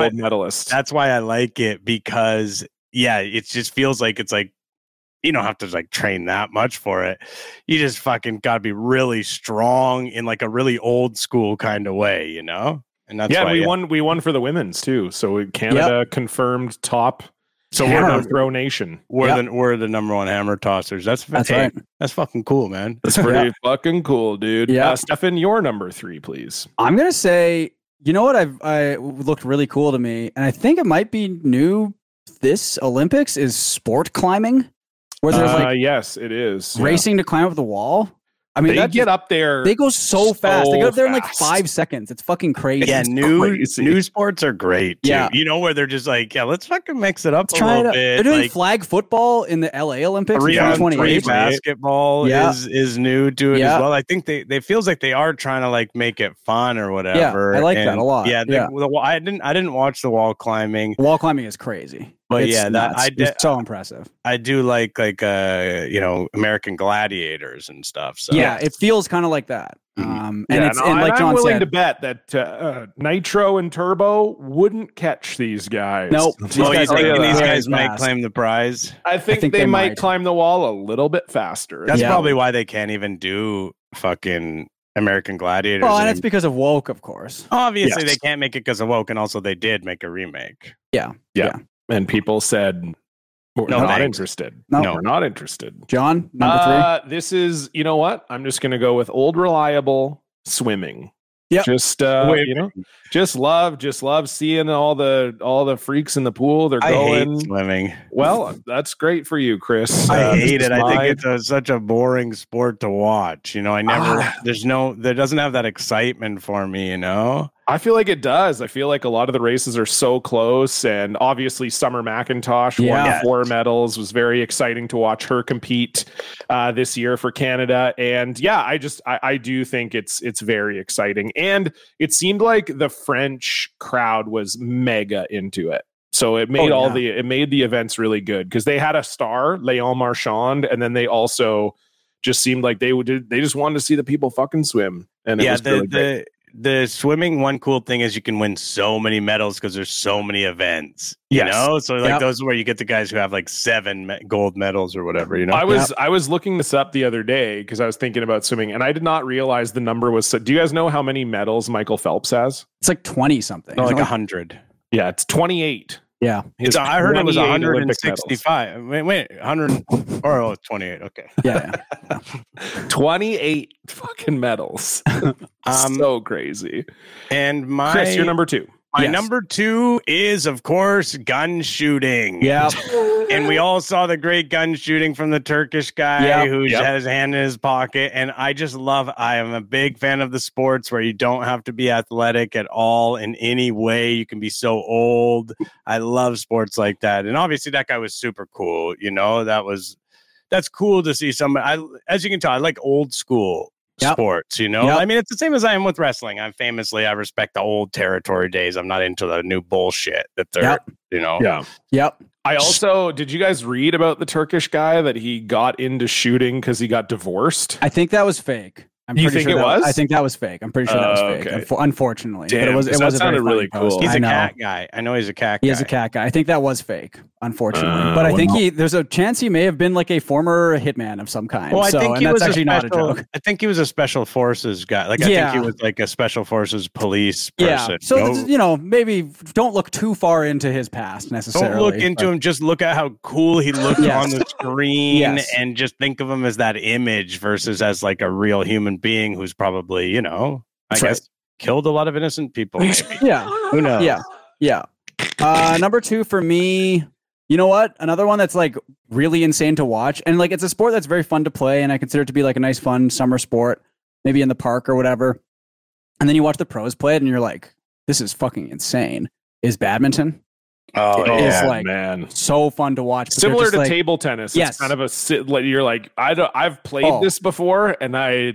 A: medalist.
C: That's why I like it, because yeah, it just feels like it's like you don't have to like train that much for it. You just fucking gotta be really strong in like a really old school kind of way, you know? And that's
A: yeah,
C: why
A: we
C: yeah.
A: won. We won for the women's too. So Canada yep. confirmed top. So
C: Hammer.
A: we're the throw nation.
C: We're
A: yep.
C: the we're the number one hammer tossers. That's
B: that's
C: hey,
B: right.
C: That's fucking cool, man.
A: That's pretty yeah. fucking cool, dude.
B: Yeah,
A: uh, Stefan, your number three, please.
B: I'm gonna say, you know what? I've I looked really cool to me, and I think it might be new this Olympics is sport climbing, where there's
A: uh,
B: like
A: yes, it is
B: racing yeah. to climb up the wall. I mean,
A: they get
B: just,
A: up there.
B: They go so, so fast. They get up there
A: fast.
B: in like five seconds. It's fucking crazy.
C: Yeah,
B: it's
C: new
B: crazy.
C: new sports are great. Too.
B: Yeah,
C: you know where they're just like, yeah, let's fucking mix it up
B: let's
C: a little
B: bit.
C: bit.
B: They're doing
C: like,
B: flag football in the L A Olympics.
C: Three on three
B: basketball
C: basketball
B: yeah.
C: is is new to it
B: yeah.
C: as well. I think they they feels like they are trying to like make it fun or whatever.
B: Yeah, I like
C: and
B: that a lot.
C: Yeah,
B: yeah.
C: The, the, I didn't I didn't watch the wall climbing.
B: Wall climbing is crazy.
C: But
B: it's
C: yeah, that
B: nuts.
C: I did,
B: it's so impressive.
C: I do like like uh you know American Gladiators and stuff. So
B: yeah, it feels kind of like that.
C: Mm-hmm.
B: Um, and
A: yeah,
B: it's
A: no,
B: and like
A: I'm
B: John
A: willing
B: said,
A: to bet that uh, uh, Nitro and Turbo wouldn't catch these guys.
B: Nope.
C: These oh, guys,
A: you
C: think these guys
B: fast.
C: might claim the prize.
A: I think, I think they, they might, might climb the wall a little bit faster.
C: That's
B: yeah.
C: probably why they can't even do fucking American Gladiators.
B: Well, and it's because of woke, of course.
C: Obviously,
A: yes.
C: they can't make it because of woke, and also they did make a remake.
B: Yeah,
A: yeah, yeah. And people said, we're
C: no,
A: not
C: thanks.
A: interested.
B: No.
A: no, we're not interested.
B: John, number
A: uh,
B: three.
A: This is, you know what? I'm just going to go with old reliable swimming.
B: Yeah,
A: just uh, you know, just love, just love seeing all the all the freaks in the pool. They're
C: I
A: going
C: hate swimming.
A: Well, that's great for you, Chris.
C: I
A: uh,
C: hate it.
A: my...
C: I think it's a, such a boring sport to watch. You know, I never.
A: Ah.
C: There's no. There doesn't have that excitement for me. You know.
A: I feel like it does. I feel like a lot of the races are so close, and obviously Summer McIntosh
B: yeah.
A: won four medals. It was very exciting to watch her compete uh, this year for Canada. And yeah, I just I, I do think it's it's very exciting, and it seemed like the French crowd was mega into it. So it made
B: oh,
A: all
B: yeah.
A: the it made the events really good because they had a star, Léon Marchand, and then they also just seemed like they would they just wanted to see the people fucking swim, and it
C: yeah,
A: was
C: the
A: really
C: the.
A: great.
C: The swimming, one cool thing is you can win so many medals because there's so many events, you
A: yes.
C: know? So like
B: yep.
C: those are where you get the guys who have like seven me- gold medals or whatever, you know?
A: I was
B: yep.
A: I was looking this up the other day because I was thinking about swimming and I did not realize the number was so, do you guys know how many medals Michael Phelps has?
B: It's like twenty something.
C: No, like a
B: like,
C: hundred.
A: Yeah, it's twenty-eight.
B: Yeah.
C: So I heard it was one hundred
A: Olympic
C: sixty-five. Wait, wait, one hundred or oh, twenty-eight. Okay.
B: Yeah. yeah.
A: twenty-eight fucking medals.
C: Um,
A: so crazy.
C: And my
A: Chris, you're number two.
C: My
B: Yes.
C: number two is, of course, gun shooting.
B: Yeah.
C: And we all saw the great gun shooting from the Turkish guy
B: Yep.
C: who
A: Yep.
C: had his hand in his pocket. And I just love, I am a big fan of the sports where you don't have to be athletic at all in any way. You can be so old. I love sports like that. And obviously that guy was super cool. You know, that was, that's cool to see somebody. I, as you can tell, I like old school
B: Yep.
C: sports, you know.
B: Yep.
C: I mean, it's the same as I am with wrestling. I'm famously, I respect the old territory days. I'm not into the new bullshit that they're,
B: Yep.
C: you know.
A: Yeah.
B: Yep.
A: I also, did you guys read about the Turkish guy that he got into shooting because he got divorced?
B: I think that was fake. I'm
A: You
B: pretty
A: think
B: sure
A: it
B: that,
A: was?
B: I think that was fake. I'm pretty sure that was
A: Uh,
B: fake.
A: okay.
B: unfo- Unfortunately,
A: Damn,
B: but it was. It
A: 'cause that
B: was a very
A: sounded really
B: funny post.
A: cool.
C: He's
B: I
C: a
B: know.
C: cat guy. I know he's a cat
B: He
C: guy.
B: is a cat guy. I think that was fake, unfortunately.
A: Uh,
B: but I think
A: well.
B: he there's a chance he may have been like a former hitman of some kind.
C: Well, I
B: so,
C: think
B: and
C: he
B: that's
C: was
B: actually
C: a
B: not a
C: special,
B: joke.
C: I think he was a special forces guy. Like I
B: Yeah.
C: think he was like a special forces police
B: Yeah.
C: person.
B: So
C: No-
B: you know, maybe don't look too far into his past necessarily.
C: don't look into
B: but-
C: him. Just look at how cool he looked
B: Yes.
C: on the screen,
B: Yes.
C: and just think of him as that image versus as like a real human being who's probably, you know, I
B: That's
C: guess
B: right.
C: killed a lot of innocent people. Maybe.
B: Yeah.
C: Who knows?
B: Yeah. Yeah. Uh, number two for me, you know what? Another one that's like really insane to watch. And like it's a sport that's very fun to play. And I consider it to be like a nice, fun summer sport, maybe in the park or whatever. And then you watch the pros play it and you're like, this is fucking insane. Is badminton.
C: Oh,
B: It is
A: yeah,
B: like
A: man.
B: so fun to watch. but they're
A: Similar
B: just,
A: to
B: like-
A: table tennis.
B: Yes.
A: It's kind of a sit, like, you're like, I don't, I've played
B: Oh.
A: this before and I,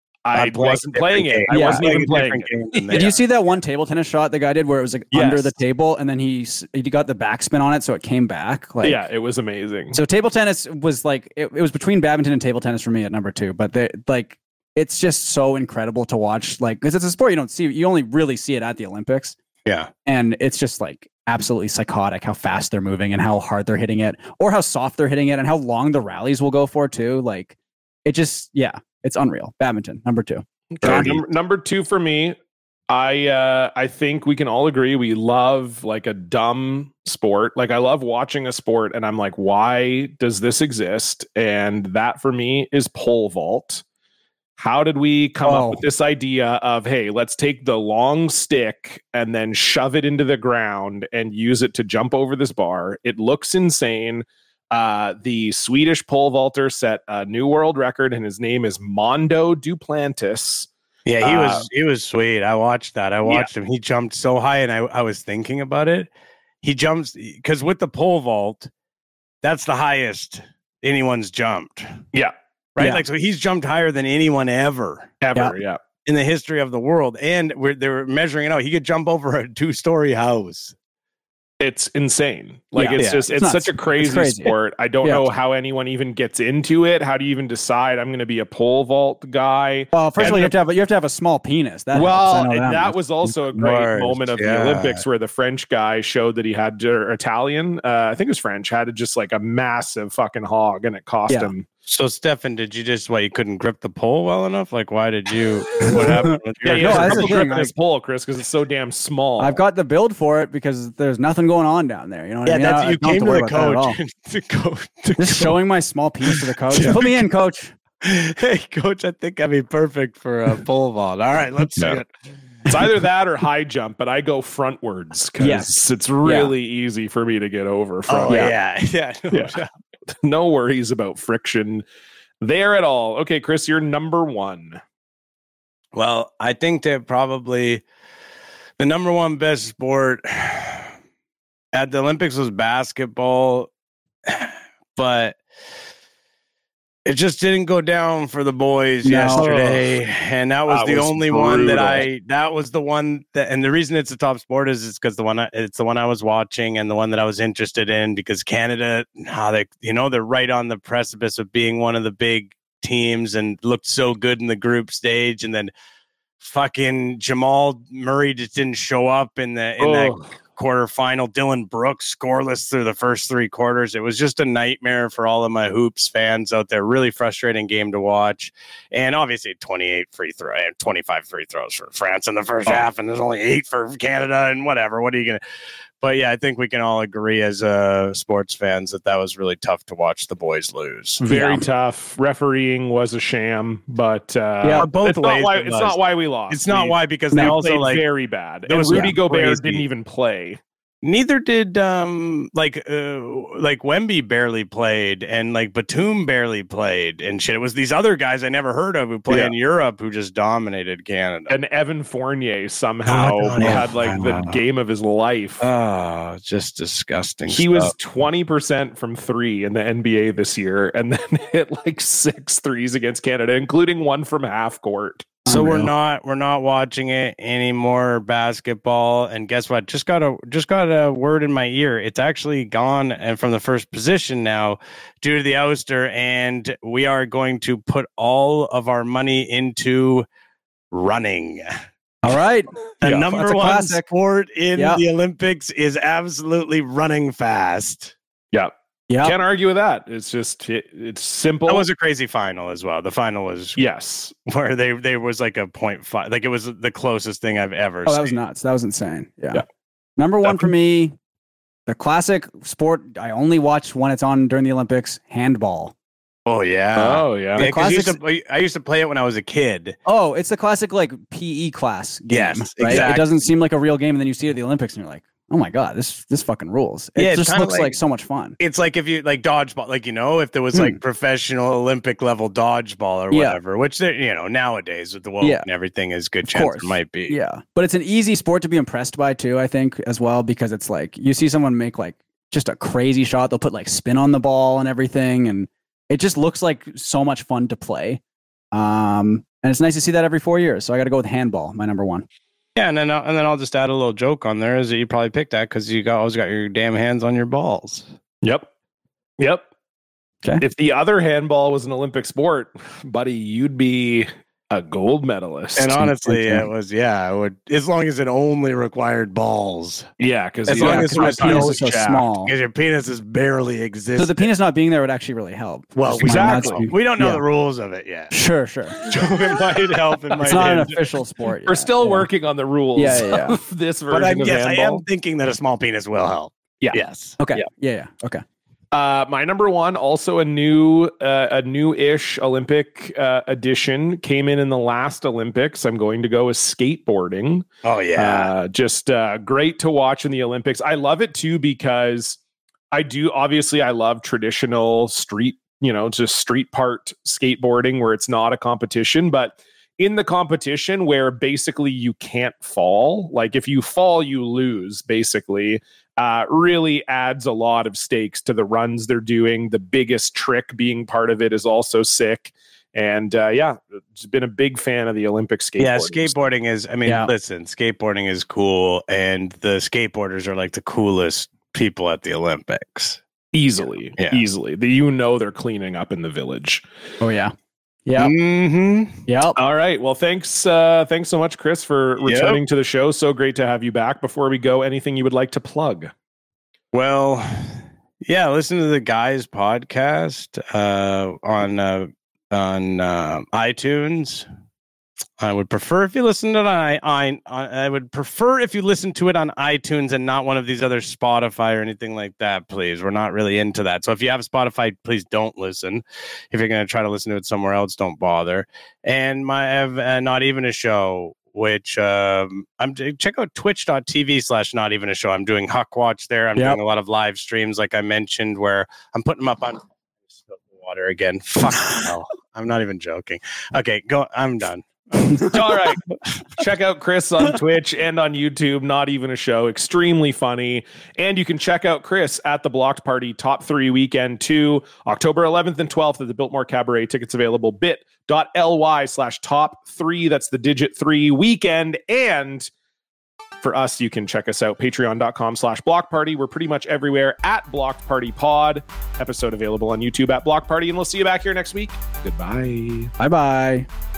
A: I
C: I'm playing
A: wasn't
C: a
A: playing
C: different
A: it.
C: game.
A: I
B: Yeah.
A: wasn't even
C: Playing a
A: playing
C: different
A: it.
C: game than
B: Did
C: they
B: you
C: are.
B: see that one table tennis shot the guy did where it was like under
A: Yes.
B: the table and then he s- he got the backspin on it so it came back? Like,
A: Yeah, it was amazing.
B: So table tennis was like it, it was between badminton and table tennis for me at number two, but they like it's just so incredible to watch. Like because it's a sport you don't see, you only really see it at the Olympics.
C: Yeah.
B: And it's just like absolutely psychotic how fast they're moving and how hard they're hitting it, or how soft they're hitting it, and how long the rallies will go for too. Like it just, yeah, it's unreal. Badminton, number two.
A: Okay, number, number two for me. I uh, I think we can all agree we love like a dumb sport. Like I love watching a sport, and I'm like, why does this exist? And that for me is pole vault. How did we come
B: Oh.
A: up with this idea of, hey, let's take the long stick and then shove it into the ground and use it to jump over this bar? It looks insane. Uh, the Swedish pole vaulter set a new world record, and his name is Mondo Duplantis.
C: Yeah, he
A: Uh,
C: was he was sweet. I watched that. I watched him. He jumped so high, and I, I was thinking about it. He jumps because with the pole vault, that's the highest anyone's jumped.
A: Yeah.
C: Right?
B: Yeah.
C: Like, so he's jumped higher than anyone ever
A: Ever, yeah.
C: in the history of the world. And we're, they were measuring it out. He could jump over a two-story house.
A: It's insane. Like
B: Yeah.
A: it's
C: Yeah.
A: just
B: It's
A: it's,
B: nuts.
A: such a crazy,
B: It's crazy.
A: sport. I don't
B: Yeah.
A: know how anyone even gets into it. How do you even decide I'm going to be a pole vault guy?
B: Well, first of all,
A: And
B: you have to have a, you have to have a small penis. That
A: well,
B: helps. I know
A: and
B: that
A: that
B: much.
A: was also a great
C: Mars,
A: moment of
C: yeah.
A: the Olympics where the French guy showed that he had or Italian, uh, I think it was French, had just like a massive fucking hog, and it cost
B: Yeah.
A: him.
C: So, Stefan, did you just, what, you couldn't grip the pole well enough? Like, why did you, what happened with
A: Yeah,
C: your
A: you
B: No,
A: have
B: that's
A: to
B: the
A: grip
B: thing,
A: this
B: like-
A: pole, Chris, because it's so damn small.
B: I've got the build for it because there's nothing going on down there. You know what
C: Yeah,
B: I mean?
C: that's,
B: I,
C: you
B: I don't have
C: came to
B: worry
C: the
B: about that at all.
C: coach. to go, to
B: Just
C: go-
B: showing my small penis to the coach.
C: Yeah.
B: Put me in, coach.
C: Hey, coach, I think I'd be perfect for a pole vault. All right, let's see
A: Yeah.
C: it.
A: It's either that or high jump, but I go frontwards because
B: Yes.
A: it's really easy for me to get over from.
C: Oh, yeah. Yeah. no
A: Yeah.
C: doubt.
A: No worries about friction there at all. Okay, Chris, you're number one.
C: Well, I think that probably the number one best sport at the Olympics was basketball, but it just didn't go down for the boys
B: No.
C: yesterday. And that was
A: That
C: the
A: was
C: only one that
A: brutal.
C: I, that was the one that, and the reason it's a top sport is it's because the one, I, it's the one I was watching and the one that I was interested in because Canada, how they, you know, they're right on the precipice of being one of the big teams and looked so good in the group stage. And then fucking Jamal Murray just didn't show up in the, in that
A: Oh.
C: quarterfinal. Dylan Brooks scoreless through the first three quarters. It was just a nightmare for all of my hoops fans out there. Really frustrating game to watch. And obviously twenty-eight free throw, twenty-five free throws for France in the first
A: Oh.
C: half, and there's only eight for Canada and whatever. What are you gonna? But yeah, I think we can all agree as uh, sports fans that that was really tough to watch the boys lose.
A: Very
B: Yeah.
A: tough. Refereeing was a sham, but uh,
B: Yeah,
C: both
A: it's not
C: ways
A: why
C: it
A: it's
C: was.
A: not why we lost.
C: It's not
A: We-
C: why because
A: we
C: they also
A: played
C: like
A: very bad.
C: There
A: And
C: was
A: Rudy
C: yeah,
A: Gobert
C: crazy.
A: didn't even play.
C: Neither did um like uh, like Wemby barely played and like Batum barely played and shit. It was these other guys I never heard of who play
A: Yeah.
C: in Europe who just dominated Canada.
A: And Evan Fournier somehow
C: God, no,
A: had like the
C: no.
A: game of his life.
C: Oh, just disgusting.
A: He
C: stuff.
A: was twenty percent from three in the N B A this year and then hit like six threes against Canada, including one from half court.
C: So we're
B: Unreal.
C: not we're not watching it anymore basketball. And guess what? Just got a just got a word in my ear. It's actually gone and from the first position now due to the ouster, and we are going to put all of our money into running.
B: All right.
C: The
A: Yeah,
C: number
B: that's a
C: one
B: classic.
C: sport in
B: Yeah.
C: the Olympics is absolutely running fast.
A: Yeah.
B: Yeah.
A: Can't argue with that. It's just it, it's simple.
C: That was a crazy final as well. The final was
A: yes.
C: where they they was like a point five, like it was the closest thing I've ever
B: Oh,
C: seen.
B: that was nuts. That was insane. Yeah.
A: Yeah.
B: Number one for me, the classic sport I only watch when it's on during the Olympics, handball.
C: Oh yeah.
A: Oh yeah.
C: Yeah, 'cause I used,
B: classics-
C: to, play- I used to play it when I was a kid.
B: Oh, it's the classic like P E class game.
C: Yes,
B: right? It
C: exactly.
B: doesn't seem like a real game, and then you see it at the Olympics, and you're like, oh my god, this this fucking rules. It
C: Yeah, it's
B: just
C: kinda
B: looks like,
C: like-
B: so much fun.
C: It's like if you like dodgeball, like you know, if there was like professional Olympic level dodgeball or
B: Hmm. Yeah.
C: whatever, which there, you know nowadays with the world
B: Yeah.
C: and everything is good
B: Of
C: chance
B: course.
C: it might be.
B: Yeah, but it's an easy sport to be impressed by too. I think as well because it's like you see someone make like just a crazy shot. They'll put like spin on the ball and everything, and it just looks like so much fun to play. Um, and it's nice to see that every four years. So I got to go with handball, my number one.
C: Yeah, and then I'll, and then I'll just add a little joke on there is that you probably picked that because you got always got your damn hands on your balls.
A: Yep. Yep.
B: Okay.
A: If the other handball was an Olympic sport, buddy, you'd be A gold medalist.
C: And honestly, it was yeah. It would as long as it only required balls.
A: Yeah, because
C: as
B: yeah,
C: long as
B: my
C: my
B: penis is so small.
C: because your penis is barely exists.
B: So the penis not being there would actually really help.
C: well,
B: Just
C: we,
B: remind
A: exactly.
B: that-
C: we don't know
B: yeah.
C: the rules of it yet.
B: Sure, sure.
C: it might help. It might
B: It's not an
C: hinder.
B: official sport.
A: We're
B: yet.
A: still
B: Yeah.
A: working on the rules
B: Yeah, yeah, yeah.
A: of this version
C: But I,
A: of
C: yes, I
A: handball.
C: am thinking that a small penis will help.
A: Yeah.
C: Yes.
B: Okay.
A: Yeah.
B: Yeah. Yeah. Okay.
A: Uh, my number one, also a new, uh, a new-ish Olympic uh, edition, came in in the last Olympics. I'm going to go with skateboarding.
C: Oh yeah.
A: Uh, just uh, great to watch in the Olympics. I love it too because I do. Obviously, I love traditional street, you know, just street part skateboarding where it's not a competition, but in the competition where basically you can't fall, like if you fall, you lose. Basically. Uh, really adds a lot of stakes to the runs they're doing. The biggest trick being part of it is also sick. And uh, yeah, it's been a big fan of the Olympic skateboarding.
C: Yeah, skateboarding is, I mean,
B: Yeah.
C: listen, skateboarding is cool. And the skateboarders are like the coolest people at the Olympics.
A: Easily,
C: Yeah.
A: easily. The, you know they're cleaning up in the village.
B: Oh yeah. Yeah.
C: Mm-hmm.
B: Yep.
A: All right. Well, thanks. Uh, thanks so much, Chris, for returning to the show. So great to have you back. Before we go, anything you would like to plug?
C: Well, yeah, listen to the guys podcast uh, on uh, on uh, iTunes. I would prefer if you listen to it on I, I I would prefer if you listen to it on iTunes and not one of these other Spotify or anything like that, please. We're not really into that. So if you have Spotify, please don't listen. If you're going to try to listen to it somewhere else, don't bother. And my I have uh, Not Even a Show, which um, I'm check out twitch.tv slash not even a show. I'm doing Huck Watch there. I'm
B: Yep.
C: doing a lot of live streams, like I mentioned, where I'm putting them up on water again. Fuck hell. I'm not even joking. Okay, go. I'm done.
A: All right. Check out Chris on Twitch and on YouTube. Not Even a Show. Extremely funny. And you can check out Chris at the Blocked Party Top three Weekend two, October eleventh and twelfth at the Biltmore Cabaret. Tickets available bit.ly slash top three. That's the digit three weekend. And for us, you can check us out, patreon.com slash block party. We're pretty much everywhere at Blocked Party Pod. Episode available on YouTube at Block Party. And we'll see you back here next week. Goodbye.
B: Bye bye.